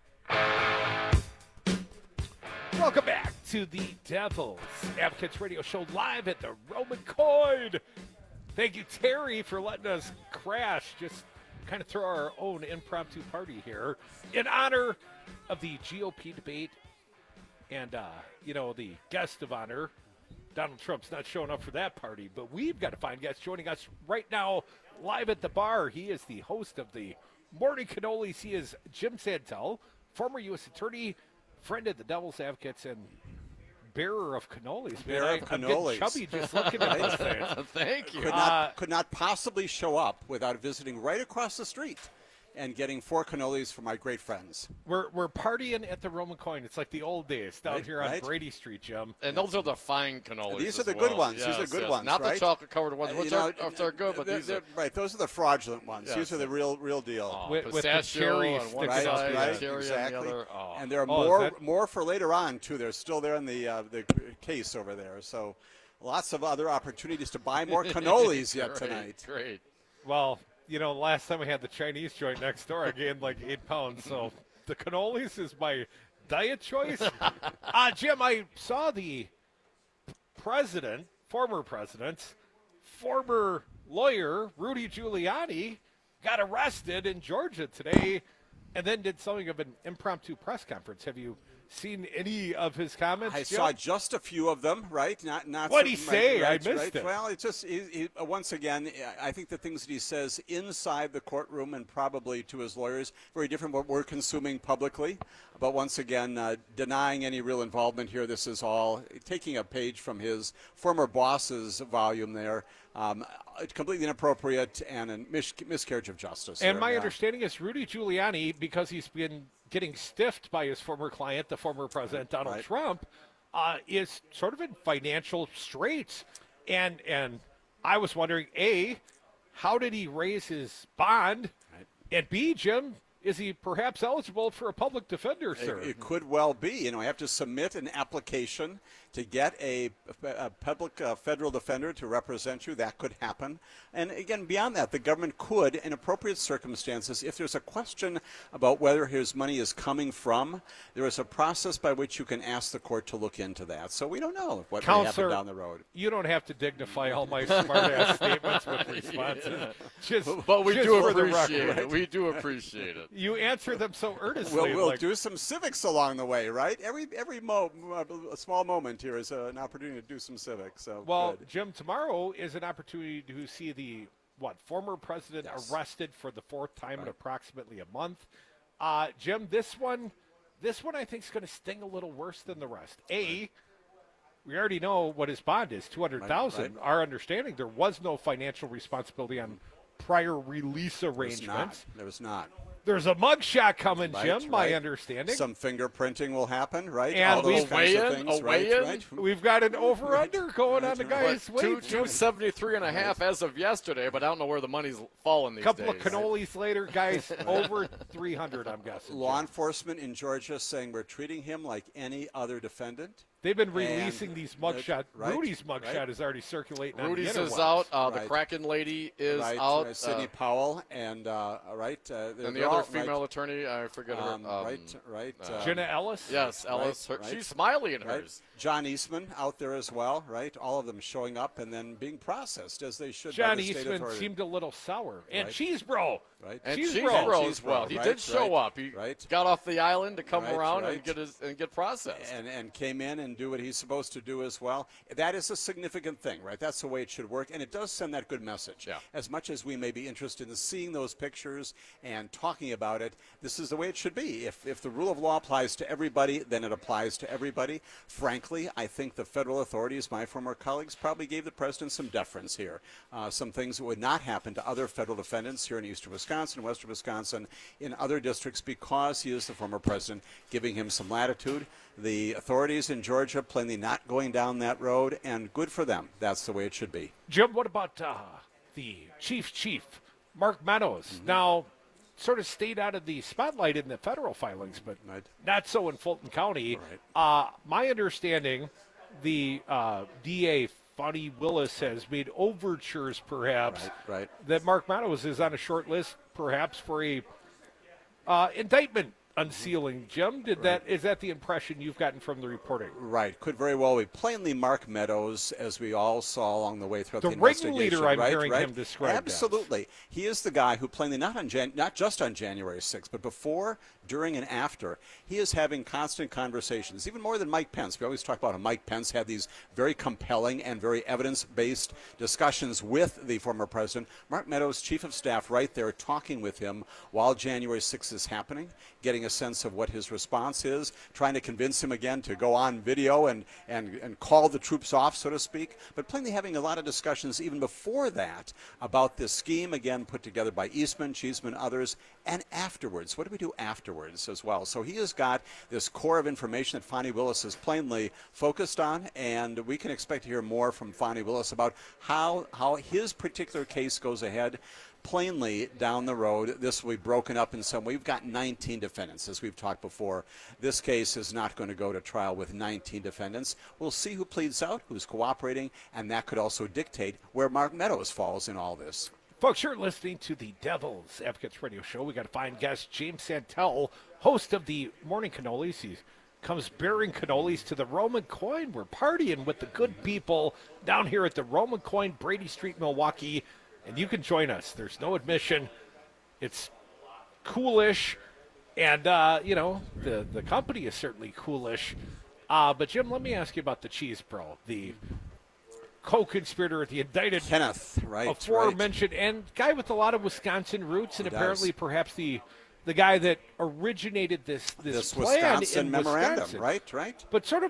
Speaker 17: Welcome back to the Devil's Advocates Radio Show live at the Roman Coin. Thank you, Terry, for letting us crash, just kind of throw our own impromptu party here in honor of the G O P debate. And, uh, you know, the guest of honor, Donald Trump's not showing up for that party, but we've got to find guests joining us right now live at the bar. He is the host of the Morning Cannolis. He is Jim Santel, former U S attorney, friend of the Devil's Advocates, and bearer of cannolis.
Speaker 31: Bearer
Speaker 17: Man,
Speaker 31: of
Speaker 17: I, I'm getting
Speaker 31: cannolis.
Speaker 17: chubby just looking at those things.
Speaker 18: Thank you.
Speaker 31: Could
Speaker 17: Uh,
Speaker 31: not, could not possibly show up without visiting right across the street and getting four cannolis for my great friends.
Speaker 17: We're we're partying at the Roman Coin. It's like the old days down
Speaker 31: Right,
Speaker 17: here on
Speaker 31: right.
Speaker 17: Brady Street, Jim.
Speaker 18: And those are the fine cannolis.
Speaker 31: These are
Speaker 18: as
Speaker 31: the
Speaker 18: well.
Speaker 31: good ones. These
Speaker 18: Yes,
Speaker 31: are good
Speaker 18: yes.
Speaker 31: ones,
Speaker 18: Not
Speaker 31: right?
Speaker 18: the chocolate covered ones,
Speaker 31: Uh,
Speaker 18: which
Speaker 31: you
Speaker 18: are,
Speaker 31: know,
Speaker 18: are good, but
Speaker 31: they're-
Speaker 18: these
Speaker 31: they're-
Speaker 18: are.
Speaker 31: right. Those are the fraudulent ones.
Speaker 18: Yes.
Speaker 31: These are the real, real deal.
Speaker 18: Oh,
Speaker 17: With- with the
Speaker 18: pistachio
Speaker 17: cherry
Speaker 18: on one
Speaker 17: sticking
Speaker 31: Right,
Speaker 17: out
Speaker 18: side,
Speaker 17: the
Speaker 31: right,
Speaker 18: cherry on the
Speaker 31: exactly.
Speaker 18: other. Oh.
Speaker 31: And there are
Speaker 17: Oh, is
Speaker 31: more,
Speaker 17: that-
Speaker 31: more for later on too. They're still there in the uh, the case over there. So, lots of other opportunities to buy more cannolis yet
Speaker 18: Great,
Speaker 31: tonight.
Speaker 18: Great.
Speaker 17: Well, you know, last time we had the Chinese joint next door, I gained like eight pounds. So the cannolis is my diet choice. uh, Jim, I saw the president, former president, former lawyer, Rudy Giuliani, got arrested in Georgia today and then did something of an impromptu press conference. Have you seen any of his comments?
Speaker 31: I
Speaker 17: Jim?
Speaker 31: saw just a few of them, right? Not, not.
Speaker 17: What'd he
Speaker 31: right,
Speaker 17: say?
Speaker 31: right,
Speaker 17: I missed
Speaker 31: right.
Speaker 17: it.
Speaker 31: Well, it's just he, he, once again, I think the things that he says inside the courtroom and probably to his lawyers very different from what we're consuming publicly. But once again, uh, denying any real involvement here. This is all taking a page from his former boss's volume there. Um, completely inappropriate and a mis- miscarriage of justice.
Speaker 17: And
Speaker 31: there,
Speaker 17: my
Speaker 31: yeah.
Speaker 17: understanding is Rudy Giuliani, because he's been getting stiffed by his former client, the former president Donald
Speaker 31: Right.
Speaker 17: Trump, uh, is sort of in financial straits. And and I was wondering, A, how did he raise his bond?
Speaker 31: Right.
Speaker 17: And B, Jim, is he perhaps eligible for a public defender, sir?
Speaker 31: It, it could well be. You know, I have to submit an application to get a, a public uh, federal defender to represent you. That could happen. And again, beyond that, the government could, in appropriate circumstances, if there's a question about whether his money is coming from, there is a process by which you can ask the court to look into that. So we don't know what may
Speaker 17: Counselor,
Speaker 31: happen down the road.
Speaker 17: You don't have to dignify all my smart-ass statements with responses.
Speaker 18: Yeah.
Speaker 17: Just,
Speaker 18: but we
Speaker 17: just
Speaker 18: do
Speaker 17: for the
Speaker 18: appreciate
Speaker 17: record.
Speaker 18: it. We do appreciate it.
Speaker 17: You answer them so earnestly.
Speaker 31: We'll, we'll
Speaker 17: like,
Speaker 31: do some civics along the way, right? Every every mo- a small moment here is uh, an opportunity to do some civics. So
Speaker 17: well,
Speaker 31: good.
Speaker 17: Jim, tomorrow is an opportunity to see the what former president
Speaker 31: Yes.
Speaker 17: arrested for the fourth time in
Speaker 31: Right.
Speaker 17: approximately a month. Uh, Jim, this one, this one I think is going to sting a little worse than the rest. A, right. we already know what his bond is, two hundred thousand.
Speaker 31: Right, right.
Speaker 17: Our understanding, there was no financial responsibility on prior release
Speaker 31: There was not.
Speaker 17: arrangements.
Speaker 31: There was not.
Speaker 17: There's a mugshot coming,
Speaker 31: Right,
Speaker 17: Jim. My
Speaker 31: right.
Speaker 17: understanding.
Speaker 31: Some fingerprinting will happen, right?
Speaker 17: And
Speaker 31: All those
Speaker 17: we've-
Speaker 31: kinds
Speaker 18: A
Speaker 31: of
Speaker 18: weigh-in?
Speaker 31: things,
Speaker 18: A
Speaker 31: right,
Speaker 18: weigh-in?
Speaker 31: right.
Speaker 17: We've got an over-under going on the guy's
Speaker 18: What, two,
Speaker 17: weight. Jim.
Speaker 18: two seventy-three and a half as of yesterday, but I don't know where the money's falling these
Speaker 17: Couple
Speaker 18: days.
Speaker 17: of cannolis later, guys, over three hundred, I'm guessing.
Speaker 31: Law
Speaker 17: Jim.
Speaker 31: enforcement in Georgia saying we're treating him like any other defendant.
Speaker 17: They've been
Speaker 31: And-
Speaker 17: releasing these mugshot.
Speaker 31: Right,
Speaker 17: Rudy's mugshot
Speaker 31: right.
Speaker 17: is already circulating
Speaker 18: Rudy's
Speaker 17: on the
Speaker 18: is
Speaker 17: interwebs.
Speaker 18: out. Uh,
Speaker 31: Right.
Speaker 18: The Kraken lady is
Speaker 31: right,
Speaker 18: out.
Speaker 31: right, Sidney
Speaker 18: uh,
Speaker 31: Powell and uh, right, uh, they're-
Speaker 18: and the
Speaker 31: they're
Speaker 18: other
Speaker 31: all-
Speaker 18: female
Speaker 31: right,
Speaker 18: attorney, I forget
Speaker 31: um,
Speaker 18: her. Um,
Speaker 31: right, right.
Speaker 18: uh,
Speaker 31: um,
Speaker 17: Jenna Ellis?
Speaker 18: Yes, Ellis.
Speaker 31: Right,
Speaker 18: her,
Speaker 31: right.
Speaker 18: She's smiley in
Speaker 31: right.
Speaker 18: hers.
Speaker 31: John Eastman out there as well, right? All of them showing up and then being processed as they should. by
Speaker 17: John
Speaker 31: the state
Speaker 17: Eastman
Speaker 31: authority.
Speaker 17: seemed a little sour. And
Speaker 31: Right.
Speaker 17: Cheese Bro.
Speaker 31: Right.
Speaker 18: And
Speaker 17: Cheese
Speaker 18: Cheese
Speaker 17: Bro.
Speaker 18: Bro
Speaker 31: Cheese
Speaker 18: as well.
Speaker 31: Bro,
Speaker 18: He
Speaker 31: right,
Speaker 18: did show
Speaker 31: right,
Speaker 18: up. He
Speaker 31: right.
Speaker 18: got off the island to come
Speaker 31: Right,
Speaker 18: around
Speaker 31: right.
Speaker 18: and get his and get processed.
Speaker 31: and, and came in and do what he's supposed to do as well. That is a significant thing, right? That's the way it should work, and it does send that good message.
Speaker 18: Yeah.
Speaker 31: As much as we may be interested in seeing those pictures and talking about it, this is the way it should be. If, if the rule of law applies to everybody, then it applies to everybody. Frankly, I think the federal authorities, my former colleagues, probably gave the president some deference here. Uh, some things that would not happen to other federal defendants here in eastern Wisconsin, western Wisconsin, in other districts because he is the former president, giving him some latitude. The authorities in Georgia plainly not going down that road, and good for them. That's the way it should be.
Speaker 17: Jim, what about uh, the Chief Chief, Mark Meadows?
Speaker 31: Mm-hmm.
Speaker 17: Now, sort of stayed out of the spotlight in the federal filings, but
Speaker 31: Right.
Speaker 17: not so in Fulton County.
Speaker 31: Right.
Speaker 17: Uh, my understanding, the uh, D A, Fonnie Willis, has made overtures, perhaps,
Speaker 31: Right, right.
Speaker 17: that Mark Meadows is on a short list, perhaps, for a uh, indictment unsealing. Jim, did that is that the impression you've gotten from the reporting?
Speaker 31: Right, could very well be. Plainly, Mark Meadows, as we all saw along the way throughout
Speaker 17: The
Speaker 31: the, investigation.
Speaker 17: ringleader, I'm
Speaker 31: right,
Speaker 17: hearing
Speaker 31: right?
Speaker 17: him described as.
Speaker 31: Absolutely, he is the guy who plainly not on Jan- not just on January sixth, but before, during, and after, he is having constant conversations, even more than Mike Pence. We always talk about how Mike Pence had these very compelling and very evidence-based discussions with the former president. Mark Meadows, chief of staff, right there talking with him while January sixth is happening, getting a sense of what his response is, trying to convince him again to go on video and, and, and call the troops off, so to speak, but plainly having a lot of discussions even before that about this scheme, again, put together by Eastman, Cheeseman, others, and afterwards. What do we do afterwards as well? So he has got this core of information that Fonnie Willis is plainly focused on, and we can expect to hear more from Fonnie Willis about how, how his particular case goes ahead. Plainly, down the road, this will be broken up in some way. We've got nineteen defendants, as we've talked before. This case is not going to go to trial with nineteen defendants. We'll see who pleads out, who's cooperating, and that could also dictate where Mark Meadows falls in all this.
Speaker 17: Folks, you're listening to the Devil's Advocates Radio Show. We got a fine guest, James Santel, host of the Morning Cannolis. He comes bearing cannolis to the Roman Coin. We're partying with the good people down here at the Roman Coin, Brady Street, Milwaukee, and you can join us. There's no admission. It's coolish, and, uh, you know, the, the company is certainly coolish. Uh, but, Jim, let me ask you about the Cheese Bro, the co-conspirator, the indicted
Speaker 31: Kenneth, right?
Speaker 17: aforementioned, right. and guy with a lot of Wisconsin roots, and
Speaker 31: he
Speaker 17: apparently
Speaker 31: does.
Speaker 17: perhaps the the guy that originated this this,
Speaker 31: this
Speaker 17: plan
Speaker 31: Wisconsin
Speaker 17: in
Speaker 31: memorandum,
Speaker 17: Wisconsin.
Speaker 31: right? Right.
Speaker 17: But sort of,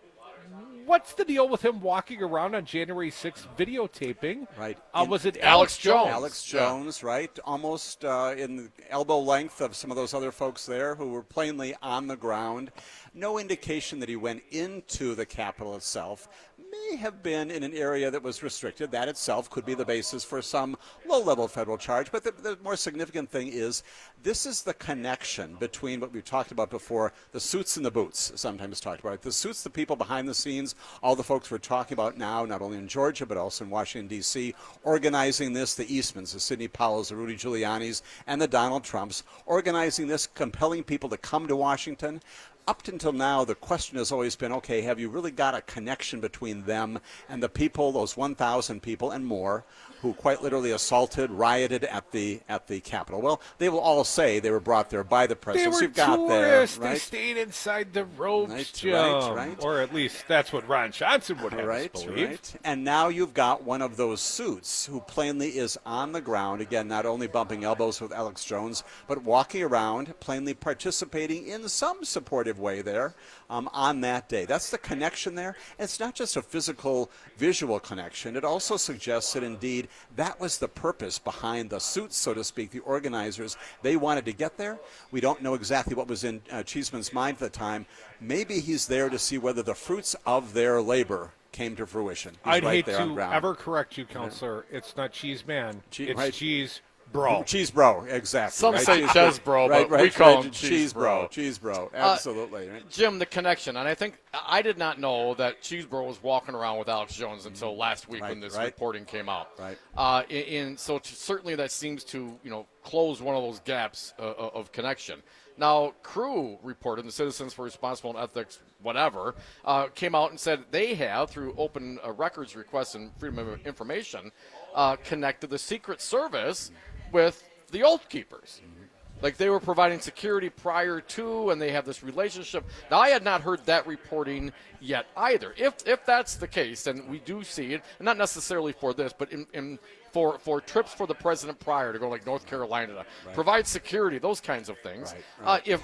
Speaker 17: what's the deal with him walking around on January sixth videotaping?
Speaker 31: Right.
Speaker 17: Uh, was it
Speaker 31: Alex
Speaker 17: Alex Jones?
Speaker 31: Alex Jones, yeah. right? Almost uh, in the elbow length of some of those other folks there who were plainly on the ground. No indication that he went into the Capitol itself. May have been in an area that was restricted. That itself could be the basis for some low-level federal charge. But the, the more significant thing is this is the connection between what we've talked about before, the suits and the boots, sometimes talked about. The suits, the people behind the scenes, all the folks we're talking about now, not only in Georgia but also in Washington, D C, organizing this, the Eastmans, the Sidney Powells, the Rudy Giulianis, and the Donald Trumps, organizing this, compelling people to come to Washington. Up until now, the question has always been, okay, have you really got a connection between them and the people, those one thousand people and more, who quite literally assaulted, rioted at the at the Capitol? Well, they will all say they were brought there by the president.
Speaker 17: They were
Speaker 31: so you've got
Speaker 17: tourists.
Speaker 31: there, right?
Speaker 17: They stayed inside the ropes,
Speaker 31: right,
Speaker 17: Jim.
Speaker 31: right, right.
Speaker 17: Or at least that's what Ron Johnson would have
Speaker 31: right,
Speaker 17: us believe.
Speaker 31: Right. And now you've got one of those suits who plainly is on the ground, again, not only bumping elbows with Alex Jones, but walking around, plainly participating in some supportive way there. Um, on that day. That's the connection there. It's not just a physical, visual connection. It also suggests that, indeed, that was the purpose behind the suits, so to speak, the organizers. They wanted to get there. We don't know exactly what was in uh, Cheeseman's mind at the time. Maybe he's there to see whether the fruits of their labor came to fruition. He's
Speaker 17: I'd
Speaker 31: right
Speaker 17: hate
Speaker 31: there on
Speaker 17: to
Speaker 31: ground.
Speaker 17: ever correct you, Counselor. Yeah. It's not Cheese Man.
Speaker 31: Che-
Speaker 17: it's
Speaker 31: right.
Speaker 17: Cheese Bro.
Speaker 31: Cheese Bro, exactly.
Speaker 18: Some
Speaker 31: right?
Speaker 18: say
Speaker 31: cheese
Speaker 18: Ches Bro,
Speaker 31: right,
Speaker 18: but
Speaker 31: right,
Speaker 18: we call
Speaker 31: right.
Speaker 18: him
Speaker 31: Cheese,
Speaker 18: Cheese
Speaker 31: Bro.
Speaker 18: Bro.
Speaker 31: Cheese Bro,
Speaker 18: Uh,
Speaker 31: absolutely. right?
Speaker 18: Jim, the connection, and I think I did not know that Cheese Bro was walking around with Alex Jones until last week
Speaker 31: Right,
Speaker 18: when this
Speaker 31: right.
Speaker 18: reporting came out.
Speaker 31: Right.
Speaker 18: Uh, and so t- certainly that seems to, you know, close one of those gaps uh, of connection. Now, Crew reported, the Citizens for Responsible Ethics, whatever, uh, came out and said they have, through open uh, records requests and freedom of information, uh, connected the Secret Service with the Oath Keepers. Like they were providing security prior to, and they have this relationship. Now, I had not heard that reporting yet either. If if that's the case, and we do see it, and not necessarily for this, but in, in for for trips for the president prior to go like North Carolina, to
Speaker 31: Right.
Speaker 18: provide security, those kinds of things.
Speaker 31: Right, right.
Speaker 18: Uh, if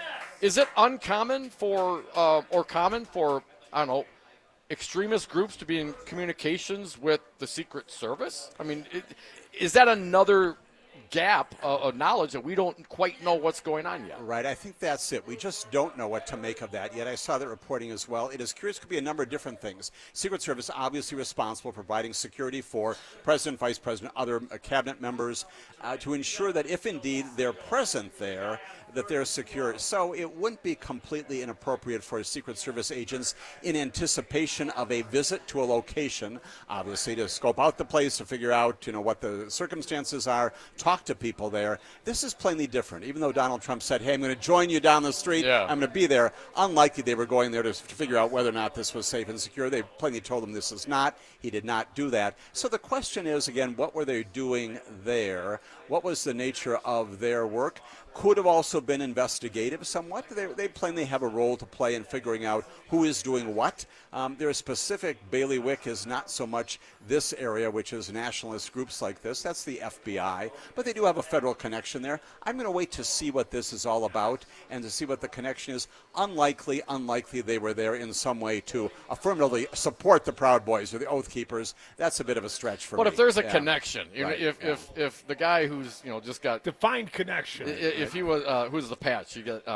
Speaker 18: is it uncommon for uh, or common for I don't know extremist groups to be in communications with the Secret Service? I mean, it, is that another gap uh, of knowledge that we don't quite know what's going on yet?
Speaker 31: Right, I think that's it. We just don't know what to make of that yet. I saw that reporting as well. It is curious. It could be a number of different things. Secret Service obviously responsible for providing security for President, Vice President, other uh, cabinet members uh, to ensure that if indeed they're present there, that they're secure. So it wouldn't be completely inappropriate for Secret Service agents in anticipation of a visit to a location, obviously to scope out the place, to figure out, you know, what the circumstances are, talk to people there. This is plainly different. Even though Donald Trump said, hey, I'm going to join you down the street,
Speaker 18: yeah.
Speaker 31: I'm going to be there, unlikely they were going there to, to figure out whether or not this was safe and secure. They plainly told him this is not. He did not do that. So the question is, again, what were they doing there? What was the nature of their work? Could have also been investigative somewhat. They, they plainly have a role to play in figuring out who is doing what. Um, their specific bailiwick is not so much this area, which is nationalist groups like this. That's the F B I. But they do have a federal connection there. I'm going to wait to see what this is all about and to see what the connection is. Unlikely, unlikely they were there in some way to affirmatively support the Proud Boys or the Oath Keepers. That's a bit of a stretch for
Speaker 18: but
Speaker 31: me.
Speaker 18: if there's a
Speaker 31: yeah.
Speaker 18: connection, even
Speaker 31: Right,
Speaker 18: if,
Speaker 31: yeah.
Speaker 18: if if the guy who's you know just got
Speaker 17: defined connection,
Speaker 18: if he was uh, who's the patch, you got uh,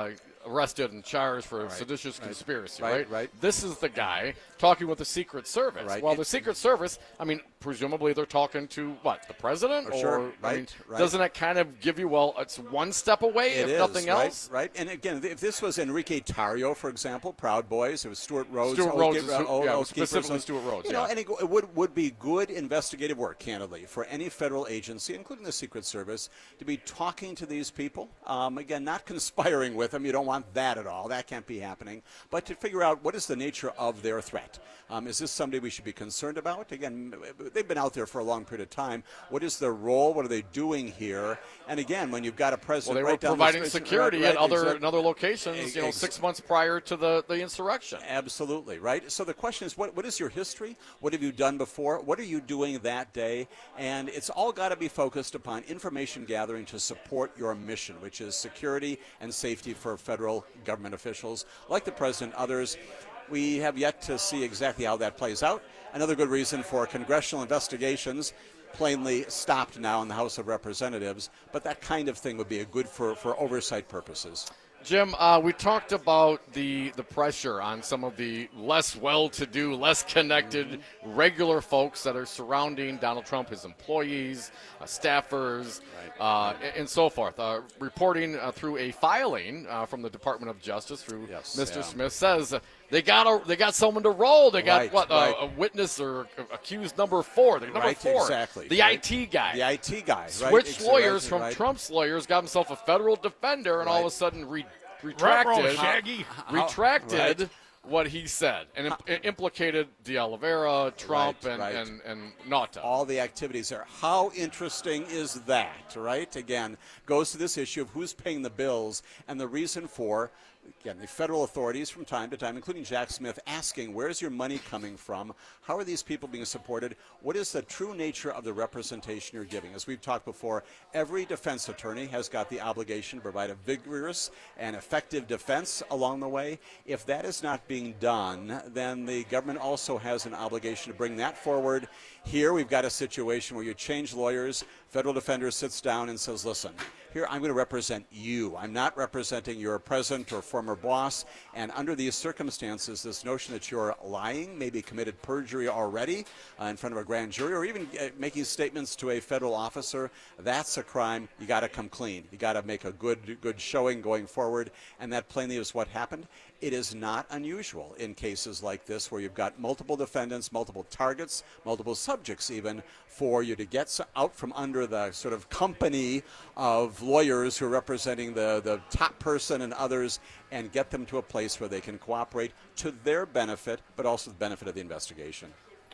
Speaker 18: arrested and charged for
Speaker 31: right.
Speaker 18: seditious
Speaker 31: right.
Speaker 18: conspiracy,
Speaker 31: right?
Speaker 18: right?
Speaker 31: Right.
Speaker 18: This is the guy talking with the Secret Service.
Speaker 31: Right.
Speaker 18: Well,
Speaker 31: it,
Speaker 18: the Secret Service, I mean, presumably they're talking to, what, the president?
Speaker 31: Or sure.
Speaker 18: Or,
Speaker 31: right.
Speaker 18: I mean,
Speaker 31: right.
Speaker 18: doesn't that kind of give you, well, it's one step away,
Speaker 31: it
Speaker 18: if
Speaker 31: is,
Speaker 18: nothing
Speaker 31: right,
Speaker 18: else?
Speaker 31: Right. And again, if this was Enrique Tarrio, for example, Proud Boys, it was Stuart Rhodes.
Speaker 18: Stuart Rhodes, is,
Speaker 31: uh,
Speaker 18: who, yeah,
Speaker 31: Oath
Speaker 18: specifically
Speaker 31: Keepers,
Speaker 18: Stuart Rhodes,
Speaker 31: you
Speaker 18: yeah.
Speaker 31: know, and it, it would, would be good investigative work, candidly, for any federal agency, including the Secret Service, to be talking to these people. Um, again, not conspiring with them. You don't want that at all. That can't be happening. But to figure out what is the nature of their threat. Um, is this somebody we should be concerned about? Again, they've been out there for a long period of time. What is their role? What are they doing here? And again, when you've got a president
Speaker 18: well, they
Speaker 31: right
Speaker 18: were
Speaker 31: down
Speaker 18: providing
Speaker 31: the
Speaker 18: security
Speaker 31: right, right,
Speaker 18: at other
Speaker 31: exactly.
Speaker 18: in other locations, you know,
Speaker 31: Ex-
Speaker 18: six months prior to the, the insurrection.
Speaker 31: Absolutely, right? So the question is, what, what is your history? What have you done before? What are you doing that day? And it's all got to be focused upon information gathering to support your mission, which is security and safety for federal government officials, like the president, others. We have yet to see exactly how that plays out. Another good reason for congressional investigations plainly stopped now in the House of Representatives, but that kind of thing would be a good for, for oversight purposes.
Speaker 18: Jim, uh, we talked about the the pressure on some of the less well-to-do, less connected, mm-hmm. regular folks that are surrounding Donald Trump, his employees, uh, staffers, right. uh, right. and so forth. Uh, reporting uh, through a filing uh, from the Department of Justice through
Speaker 31: yes,
Speaker 18: Mister
Speaker 31: yeah.
Speaker 18: Smith says uh, they got a, they got someone to roll. They got
Speaker 31: right,
Speaker 18: what
Speaker 31: right.
Speaker 18: uh, a witness or accused number four. They're number
Speaker 31: right,
Speaker 18: four.
Speaker 31: Exactly.
Speaker 18: The
Speaker 31: right.
Speaker 18: I T guy.
Speaker 31: The I T guy.
Speaker 18: Switched
Speaker 31: right.
Speaker 18: lawyers
Speaker 31: right.
Speaker 18: from
Speaker 31: right.
Speaker 18: Trump's lawyers, got himself a federal defender, and
Speaker 31: right.
Speaker 18: all of a sudden re- retracted.
Speaker 17: Shaggy.
Speaker 18: retracted
Speaker 31: right.
Speaker 18: what he said and imp- implicated De Oliveira, Trump,
Speaker 31: right,
Speaker 18: and,
Speaker 31: right.
Speaker 18: and, and Nauta.
Speaker 31: All the activities there. How interesting is that, right? Again, goes to this issue of who's paying the bills and the reason for, again, the federal authorities from time to time, including Jack Smith, asking, where's your money coming from? How are these people being supported? What is the true nature of the representation you're giving? As we've talked before, every defense attorney has got the obligation to provide a vigorous and effective defense along the way. If that is not being done, then the government also has an obligation to bring that forward. Here we've got a situation where you change lawyers, federal defender sits down and says, listen, here I'm going to represent you. I'm not representing your present or former boss. And under these circumstances, this notion that you're lying, maybe committed perjury already uh, in front of a grand jury, or even uh, making statements to a federal officer, that's a crime. You got to come clean. You got to make a good, good showing going forward. And that plainly is what happened. It is not unusual in cases like this where you've got multiple defendants, multiple targets, multiple subjects even, for you to get out from under the sort of company of lawyers who are representing the, the top person and others and get them to a place where they can cooperate to their benefit, but also the benefit of the investigation.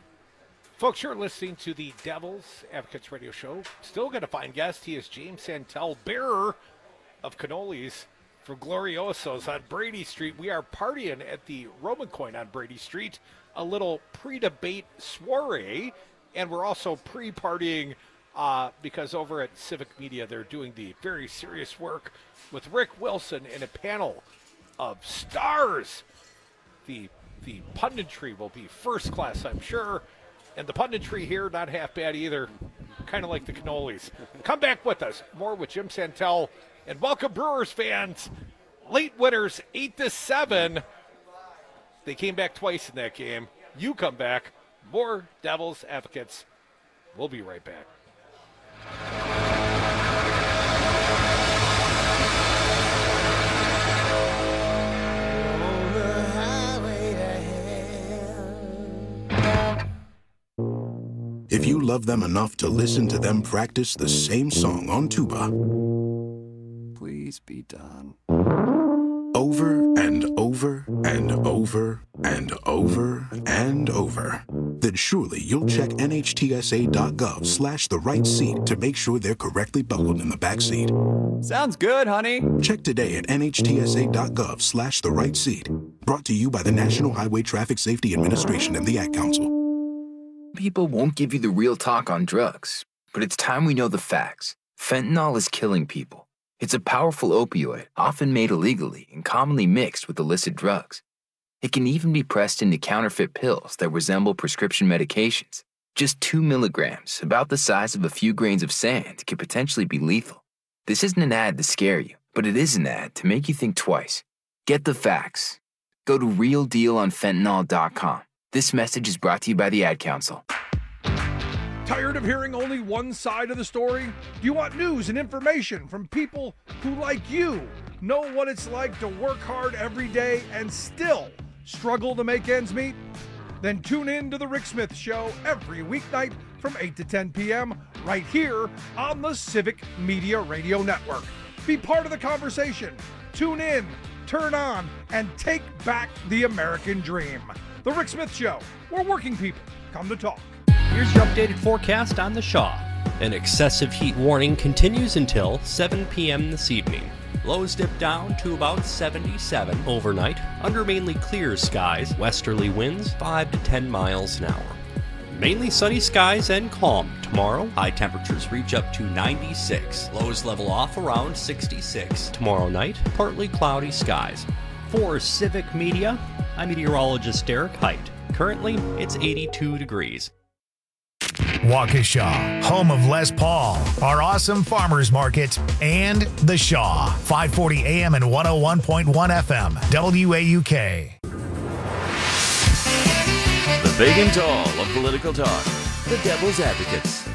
Speaker 17: Folks, you're listening to the Devil's Advocates Radio Show. Still going to find guest. He is James Santel, bearer of cannolis from Gloriosos on Brady Street. We are partying at the Roman Coin on Brady Street, a little pre-debate soiree, and we're also pre-partying uh, because over at Civic Media they're doing the very serious work with Rick Wilson and a panel of stars. The the punditry will be first class, I'm sure, and the punditry here not half bad either, kind of like the cannolis. Come back with us, more with Jim Santel. And welcome, Brewers fans. Late winners, eight to seven. They came back twice in that game. You come back. More Devil's Advocates. We'll be right back.
Speaker 4: If you love them enough to listen to them practice the same song on tuba,
Speaker 9: please be done.
Speaker 4: Over and over and over and over and over, then surely you'll check nhtsa.gov slash the right seat to make sure they're correctly buckled in the back seat.
Speaker 9: Sounds good, honey.
Speaker 4: Check today at nhtsa.gov slash the right seat. Brought to you by the National Highway Traffic Safety Administration and the Ad Council.
Speaker 10: People won't give you the real talk on drugs, but it's time we know the facts. Fentanyl is killing people. It's a powerful opioid, often made illegally and commonly mixed with illicit drugs. It can even be pressed into counterfeit pills that resemble prescription medications. Just two milligrams, about the size of a few grains of sand, can potentially be lethal. This isn't an ad to scare you, but it is an ad to make you think twice. Get the facts. Go to real deal on fentanyl dot com. This message is brought to you by the Ad Council.
Speaker 3: Tired of hearing only one side of the story? Do you want news and information from people who, like you, know what it's like to work hard every day and still struggle to make ends meet? Then tune in to The Rick Smith Show every weeknight from eight to ten p.m. right here on the Civic Media Radio Network. Be part of the conversation. Tune in, turn on, and take back the American dream. The Rick Smith Show, where working people come to talk.
Speaker 11: Here's your updated forecast on the Shaw. An excessive heat warning continues until seven p.m. this evening. Lows dip down to about seventy-seven overnight, under mainly clear skies, westerly winds five to ten miles an hour. Mainly sunny skies and calm tomorrow. High temperatures reach up to ninety-six. Lows level off around sixty-six. Tomorrow night, partly cloudy skies. For Civic Media, I'm meteorologist Derek Height. Currently, it's eighty-two degrees.
Speaker 1: Waukesha, home of Les Paul, our awesome farmers market, and The Shaw, five forty A M and one oh one point one F M, W A U K.
Speaker 24: The big and tall of political talk, the Devil's Advocates.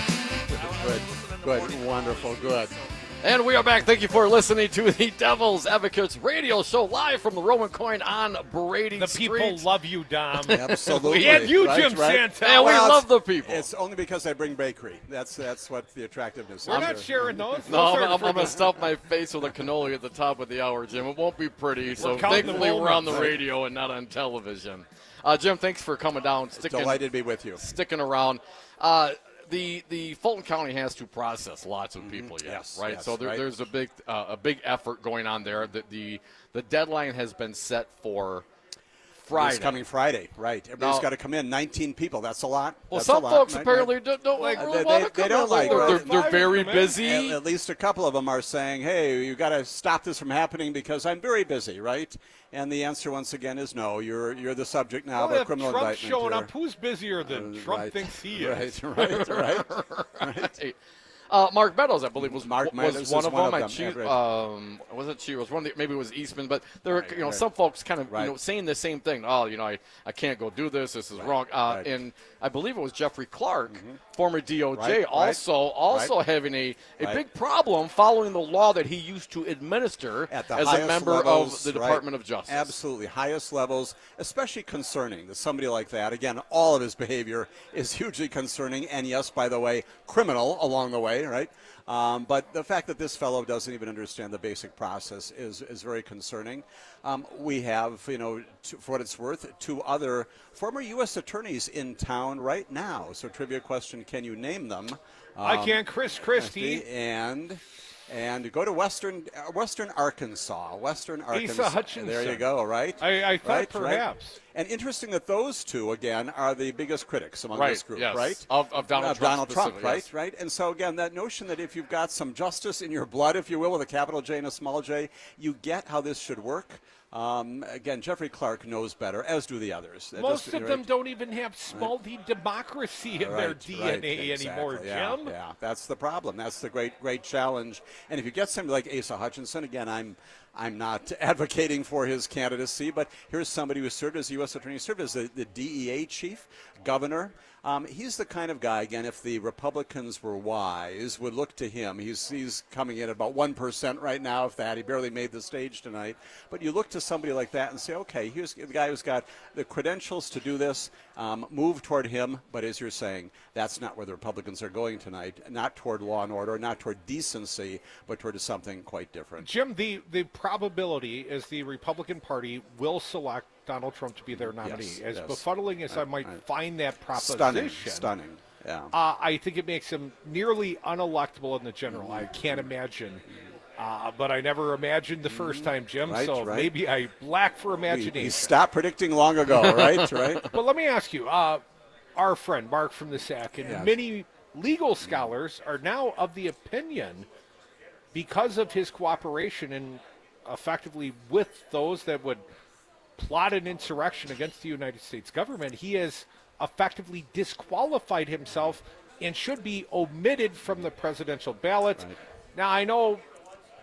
Speaker 31: Good, good, wonderful, good.
Speaker 18: And we are back. Thank you for listening to the Devil's Advocates radio show live from the Roman Coin on Brady
Speaker 17: the
Speaker 18: Street.
Speaker 17: The people love you, Dom.
Speaker 31: Absolutely.
Speaker 17: And you,
Speaker 31: right,
Speaker 17: Jim
Speaker 31: right.
Speaker 17: Santel.
Speaker 18: And we
Speaker 31: well,
Speaker 18: love the people.
Speaker 31: It's only because I bring bakery. That's that's what the attractiveness
Speaker 17: We're
Speaker 31: is.
Speaker 17: We're not sharing those.
Speaker 18: No,
Speaker 17: those
Speaker 18: I'm, I'm going to stuff my face with a cannoli at the top of the hour, Jim. It won't be pretty.
Speaker 17: We're
Speaker 18: so
Speaker 17: the
Speaker 18: thankfully we're on the radio and not on television. Uh, Jim, thanks for coming down. Sticking,
Speaker 31: Delighted to be with you.
Speaker 18: Sticking around. Uh, The, the Fulton County has to process lots of people,
Speaker 31: mm-hmm.
Speaker 18: yes,
Speaker 31: yes,
Speaker 18: right?
Speaker 31: yes,
Speaker 18: so there,
Speaker 31: right.
Speaker 18: there's a big uh, a big effort going on there. The, the the deadline has been set for Friday.
Speaker 31: It's coming Friday, right. Everybody's
Speaker 18: Now-
Speaker 31: got to come in. nineteen people, that's a lot.
Speaker 18: Well,
Speaker 31: That's
Speaker 18: some
Speaker 31: a lot,
Speaker 18: folks
Speaker 31: right,
Speaker 18: apparently
Speaker 31: right.
Speaker 18: don't, don't like
Speaker 31: Uh,
Speaker 18: really
Speaker 31: they,
Speaker 18: want
Speaker 31: they,
Speaker 18: to come
Speaker 31: they don't
Speaker 18: in.
Speaker 31: like
Speaker 18: They're,
Speaker 31: right?
Speaker 18: they're, they're very busy.
Speaker 31: At, at least a couple of them are saying, hey, you got to stop this from happening because I'm very busy, right? And the answer, once again, is no. You're you're the subject now
Speaker 17: well,
Speaker 31: of a
Speaker 17: if
Speaker 31: criminal
Speaker 17: Trump's
Speaker 31: indictment.
Speaker 17: showing
Speaker 31: here.
Speaker 17: up, who's busier than
Speaker 31: Uh,
Speaker 17: Trump
Speaker 31: right.
Speaker 17: thinks he is?
Speaker 31: Right, right, right. right.
Speaker 18: Uh, Mark Meadows, I believe, was
Speaker 31: Mark
Speaker 18: was
Speaker 31: Meadows
Speaker 18: one
Speaker 31: is
Speaker 18: of
Speaker 31: one
Speaker 18: them.
Speaker 31: of
Speaker 18: I
Speaker 31: them,
Speaker 18: che-
Speaker 31: yeah, right.
Speaker 18: um, wasn't she? Was one of the, maybe it was Eastman, but there were
Speaker 31: Right,
Speaker 18: you know
Speaker 31: right.
Speaker 18: some folks kind of
Speaker 31: Right.
Speaker 18: you know saying the same thing. Oh, you know, I, I can't go do this. This is
Speaker 31: Right,
Speaker 18: wrong. Uh,
Speaker 31: right.
Speaker 18: And I believe it was Jeffrey Clark, former D O J,
Speaker 31: Right, right,
Speaker 18: also also
Speaker 31: right.
Speaker 18: having a, a
Speaker 31: Right.
Speaker 18: big problem following the law that he used to administer
Speaker 31: At the
Speaker 18: as a
Speaker 31: highest
Speaker 18: member
Speaker 31: levels,
Speaker 18: of the
Speaker 31: right.
Speaker 18: Department of Justice.
Speaker 31: Absolutely. Highest levels, especially concerning that somebody like that, again, all of his behavior is hugely concerning and, yes, by the way, criminal along the way, right? Um, but the fact that this fellow doesn't even understand the basic process is, is very concerning. Um, we have, you know, to, for what it's worth, two other former U S attorneys in town right now. So trivia question, can you name them?
Speaker 17: I
Speaker 31: Um,
Speaker 17: can't. Chris Christie.
Speaker 31: And... And go to Western uh, Western Arkansas. Western Arkansas.
Speaker 17: Asa Hutchinson.
Speaker 31: There you go, right?
Speaker 17: I, I thought
Speaker 31: right,
Speaker 17: perhaps.
Speaker 31: Right. And interesting that those two, again, are the biggest critics among
Speaker 18: Right,
Speaker 31: this group,
Speaker 18: yes.
Speaker 31: right?
Speaker 18: Of- of Donald Trump
Speaker 31: Donald Trump,
Speaker 18: specifically,
Speaker 31: right?
Speaker 18: yes.
Speaker 31: Right? And so, again, that notion that if you've got some justice in your blood, if you will, with a capital J and a small j, you get how this should work. Um, again, Jeffrey Clark knows better, as do the others. That
Speaker 17: Most
Speaker 31: just-
Speaker 17: of
Speaker 31: right?
Speaker 17: them don't even have small d democracy in their
Speaker 31: Right,
Speaker 17: D N A
Speaker 31: right,
Speaker 17: anymore,
Speaker 31: exactly. Yeah,
Speaker 17: Jim.
Speaker 31: Yeah, that's the problem. That's the great, great challenge. And if you get somebody like Asa Hutchinson, again, I'm, I'm not advocating for his candidacy, but here's somebody who served as U S attorney, served as the, the D E A chief, governor. Um, he's the kind of guy, again, if the Republicans were wise, would look to him. He's, he's coming in at about one percent right now, if that. He barely made the stage tonight. But you look to somebody like that and say, okay, here's the guy who's got the credentials to do this, um, move toward him. But as you're saying, that's not where the Republicans are going tonight, not toward law and order, not toward decency, but toward something quite different.
Speaker 17: Jim, the, the probability is the Republican Party will select Donald Trump to be their nominee.
Speaker 31: Yes,
Speaker 17: as
Speaker 31: yes.
Speaker 17: befuddling as I,
Speaker 31: I-
Speaker 17: might
Speaker 31: I-
Speaker 17: find that proposition,
Speaker 31: Stunning, stunning, yeah.
Speaker 17: Uh, I think it makes him nearly unelectable in the general. I can't imagine. Uh, but I never imagined the first time, Jim,
Speaker 31: Right,
Speaker 17: so
Speaker 31: right.
Speaker 17: maybe I lack for
Speaker 31: We,
Speaker 17: imagination.
Speaker 31: we stopped predicting long ago, right? right.
Speaker 17: But let me ask you, uh, our friend Mark from the S A C and
Speaker 31: Yes.
Speaker 17: many legal scholars are now of the opinion, because of his cooperation and effectively with those that would plot an insurrection against the United States government, he has effectively disqualified himself and should be omitted from the presidential ballot.
Speaker 31: Right.
Speaker 17: Now, I know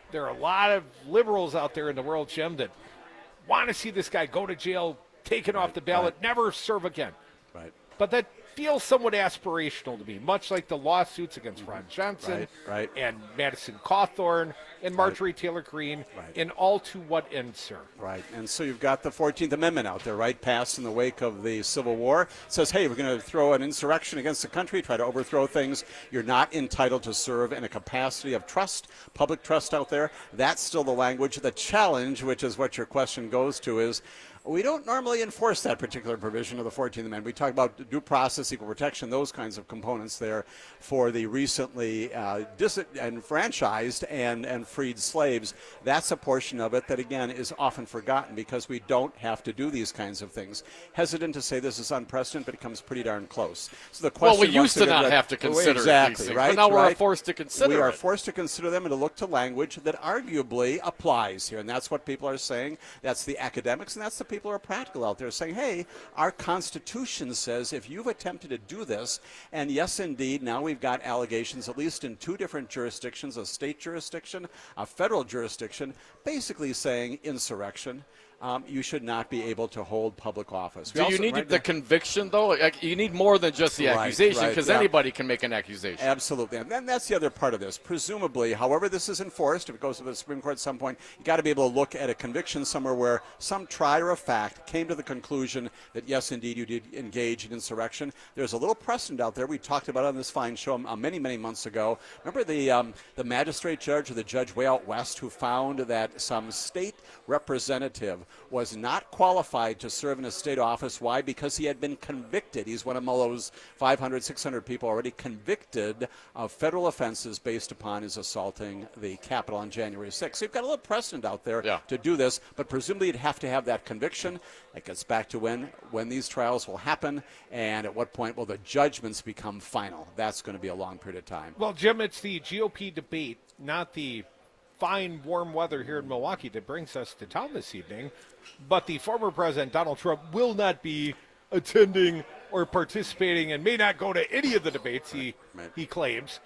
Speaker 17: there are a lot of liberals out there in the world, Jim, that want to see this guy go to jail, taken
Speaker 31: right,
Speaker 17: off the ballot,
Speaker 31: right.
Speaker 17: never serve again.
Speaker 31: Right.
Speaker 17: But that feels somewhat aspirational to me, much like the lawsuits against Ron Johnson
Speaker 31: right, right.
Speaker 17: and Madison Cawthorn and Marjorie
Speaker 31: right.
Speaker 17: Taylor Greene,
Speaker 31: right.
Speaker 17: and all to what end, sir?
Speaker 31: Right. And so you've got the fourteenth Amendment out there, right, passed in the wake of the Civil War. It says, hey, we're going to throw an insurrection against the country, try to overthrow things. You're not entitled to serve in a capacity of trust, public trust out there. That's still the language. The challenge, which is what your question goes to, is we don't normally enforce that particular provision of the fourteenth Amendment. We talk about due process, equal protection, those kinds of components there for the recently uh, disenfranchised and, and freed slaves. That's a portion of it that, again, is often forgotten because we don't have to do these kinds of things. Hesitant to say this is unprecedented, but it comes pretty darn close. So the question
Speaker 18: well, we used to not
Speaker 31: that,
Speaker 18: have to consider
Speaker 31: exactly,
Speaker 18: these things,
Speaker 31: right?
Speaker 18: but now we're
Speaker 31: right?
Speaker 18: forced to consider
Speaker 31: We are
Speaker 18: it.
Speaker 31: forced to consider them and to look to language that arguably applies here, and that's what people are saying. That's the academics, and that's the people People are practical out there saying, hey, our Constitution says if you've attempted to do this, and yes, indeed, now we've got allegations, at least in two different jurisdictions, a state jurisdiction, a federal jurisdiction, basically saying insurrection. Um, you should not be able to hold public office. We
Speaker 18: Do
Speaker 31: also,
Speaker 18: you need
Speaker 31: right
Speaker 18: the
Speaker 31: now,
Speaker 18: conviction, though? Like, you need more than just the
Speaker 31: Right,
Speaker 18: accusation,
Speaker 31: right,
Speaker 18: because
Speaker 31: yeah.
Speaker 18: anybody can make an accusation.
Speaker 31: Absolutely. And then that's the other part of this. Presumably, however this is enforced, if it goes to the Supreme Court at some point, you got to be able to look at a conviction somewhere where some trier of fact came to the conclusion that, yes, indeed, you did engage in insurrection. There's a little precedent out there. We talked about it on this fine show uh, many, many months ago. Remember the, um, the magistrate judge or the judge way out west who found that some state representative was not qualified to serve in a state office. Why? Because he had been convicted. He's one of those five hundred, six hundred people already convicted of federal offenses based upon his assaulting the Capitol on January sixth. So you've got a little precedent out there
Speaker 18: yeah.
Speaker 31: to do this, but presumably you'd have to have that conviction. That gets back to when, when these trials will happen and at what point will the judgments become final. That's going to be a long period of time.
Speaker 17: Well, Jim, it's the G O P debate, not the fine, warm weather here in Milwaukee that brings us to town this evening. But the former president, Donald Trump, will not be attending or participating and may not go to any of the debates, he,
Speaker 31: right.
Speaker 17: he claims.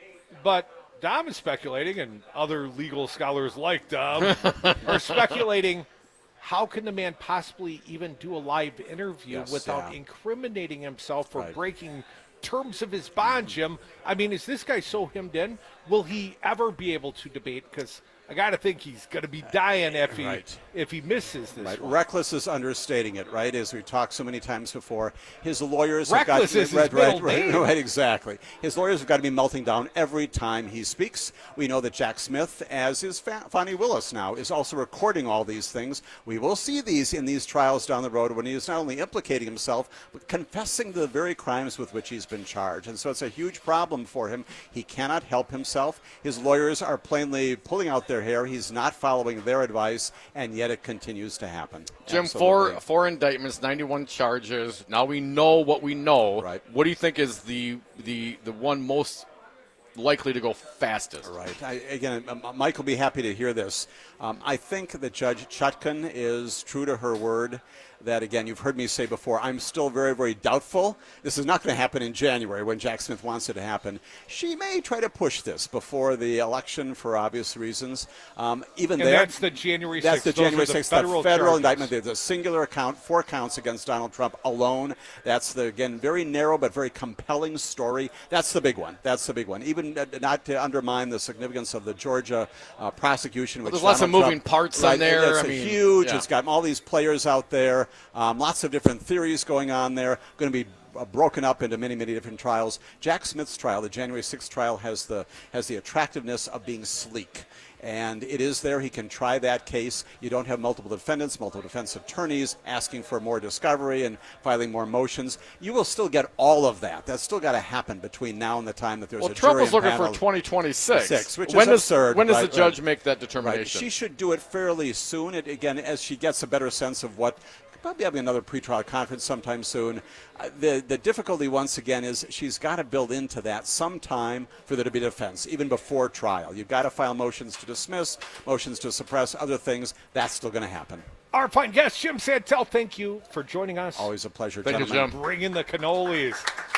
Speaker 17: But Dom is speculating, and other legal scholars like Dom are speculating, how can the man possibly even do a live interview
Speaker 31: yes,
Speaker 17: without
Speaker 31: yeah.
Speaker 17: incriminating himself for
Speaker 31: right.
Speaker 17: breaking terms of his bond, Jim? I mean, is this guy so hemmed in? Will he ever be able to debate? Because I got to think he's going to be dying if he
Speaker 31: right.
Speaker 17: if he misses this
Speaker 31: right.
Speaker 17: one.
Speaker 31: Reckless is understating it, right? As we've talked so many times before, his lawyers
Speaker 17: Reckless
Speaker 31: have got
Speaker 17: is
Speaker 31: right,
Speaker 17: his middle
Speaker 31: right,
Speaker 17: name.
Speaker 31: right, right, exactly. His lawyers have got to be melting down every time he speaks. We know that Jack Smith, as is Fani Willis now, is also recording all these things. We will see these in these trials down the road when he is not only implicating himself, but confessing to the very crimes with which he's been charged. And so it's a huge problem for him. He cannot help himself. His lawyers are plainly pulling out their hair. He's not following their advice, and yet it continues to happen.
Speaker 18: Jim,
Speaker 31: Absolutely.
Speaker 18: four four indictments, ninety-one charges. Now we know what we know.
Speaker 31: Right.
Speaker 18: What do you think is the the the one most likely to go fastest?
Speaker 31: Right. I, again, Mike will be happy to hear this. Um, I think that Judge Chutkan is true to her word. That, again, you've heard me say before, I'm still very, very doubtful. This is not going to happen in January when Jack Smith wants it to happen. She may try to push this before the election for obvious reasons. Um, even
Speaker 17: and
Speaker 31: there,
Speaker 17: that's the January sixth.
Speaker 31: That's the January
Speaker 17: Those are the
Speaker 31: sixth
Speaker 17: federal,
Speaker 31: the federal
Speaker 17: charges.
Speaker 31: indictment. There's a singular account, four counts against Donald Trump alone. That's the, again, very narrow but very compelling story. That's the big one. That's the big one. Even uh, not to undermine the significance of the Georgia uh, prosecution.
Speaker 18: Well,
Speaker 31: which
Speaker 18: there's lots
Speaker 31: Donald
Speaker 18: of moving
Speaker 31: Trump,
Speaker 18: parts
Speaker 31: right,
Speaker 18: on there.
Speaker 31: It's
Speaker 18: I
Speaker 31: a
Speaker 18: mean,
Speaker 31: huge.
Speaker 18: yeah.
Speaker 31: It's got all these players out there. Um, lots of different theories going on there. Going to be uh, broken up into many, many different trials. Jack Smith's trial, the January sixth trial, has the has the attractiveness of being sleek. And it is there. He can try that case. You don't have multiple defendants, multiple defense attorneys asking for more discovery and filing more motions. You will still get all of that. That's still got to happen between now and the time that there's
Speaker 18: well,
Speaker 31: a
Speaker 18: Trump
Speaker 31: jury
Speaker 18: was looking
Speaker 31: panel.
Speaker 18: for twenty twenty-six,
Speaker 31: Six, which
Speaker 18: when
Speaker 31: is
Speaker 18: does,
Speaker 31: absurd.
Speaker 18: When does
Speaker 31: right,
Speaker 18: the judge
Speaker 31: right.
Speaker 18: make that
Speaker 31: Right.
Speaker 18: determination?
Speaker 31: She should do it fairly soon. It, again, as she gets a better sense of what. Probably having another pretrial conference sometime soon. Uh, the the difficulty once again is she's got to build into that some time for there to be defense, even before trial. You've got to file motions to dismiss, motions to suppress, other things. That's still going to happen.
Speaker 17: Our fine guest, Jim Santel, thank you for joining us.
Speaker 31: Always a pleasure,
Speaker 18: thank
Speaker 31: gentlemen.
Speaker 18: you, Jim.
Speaker 17: Bringing the cannolis.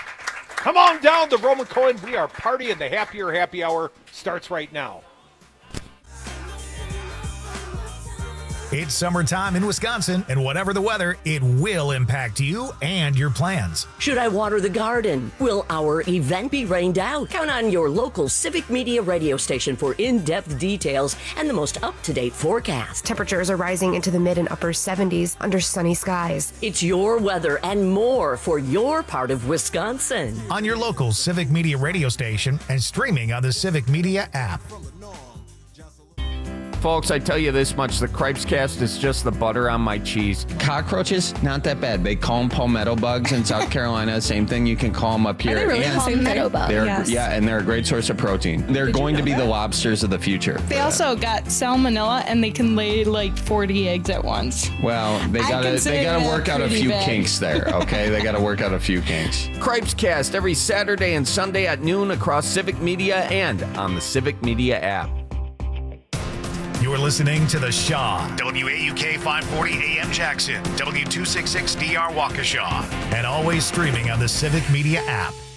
Speaker 17: Come on down to Roman Cohen. We are partying. The Happier Happy Hour starts right now.
Speaker 1: It's summertime in Wisconsin, and whatever the weather, it will impact you and your plans.
Speaker 15: Should I water the garden? Will our event be rained out? Count on your local Civic Media radio station for in-depth details and the most up-to-date forecast.
Speaker 8: Temperatures are rising into the mid and upper seventies under sunny skies.
Speaker 15: It's your weather and more for your part of Wisconsin.
Speaker 1: On your local Civic Media radio station and streaming on the Civic Media app.
Speaker 5: Folks, I tell you this much, the Cripes Cast is just the butter on my cheese.
Speaker 6: Cockroaches, not that bad. They call them palmetto bugs in South Carolina. Same thing, you can call them up here.
Speaker 12: Are they really
Speaker 6: and
Speaker 12: palmetto bugs?
Speaker 6: they're,
Speaker 12: Yes.
Speaker 6: Yeah, and they're a great source of protein. They're
Speaker 12: Did
Speaker 6: going
Speaker 12: you
Speaker 6: to be
Speaker 12: know
Speaker 6: the
Speaker 12: that?
Speaker 6: lobsters of the future.
Speaker 12: They also got salmonella, and they can lay like forty eggs at once.
Speaker 6: Well, they
Speaker 12: I
Speaker 6: gotta
Speaker 12: consider
Speaker 6: they gotta
Speaker 12: that
Speaker 6: work out a
Speaker 12: pretty
Speaker 6: few
Speaker 12: big.
Speaker 6: kinks there, okay? They gotta work out a few kinks.
Speaker 5: Cripes Cast every Saturday and Sunday at noon across Civic Media and on the Civic Media app.
Speaker 1: You're listening to The Shaw, W A U K five forty A M Jackson, W two sixty-six D R Waukesha, and always streaming on the Civic Media app.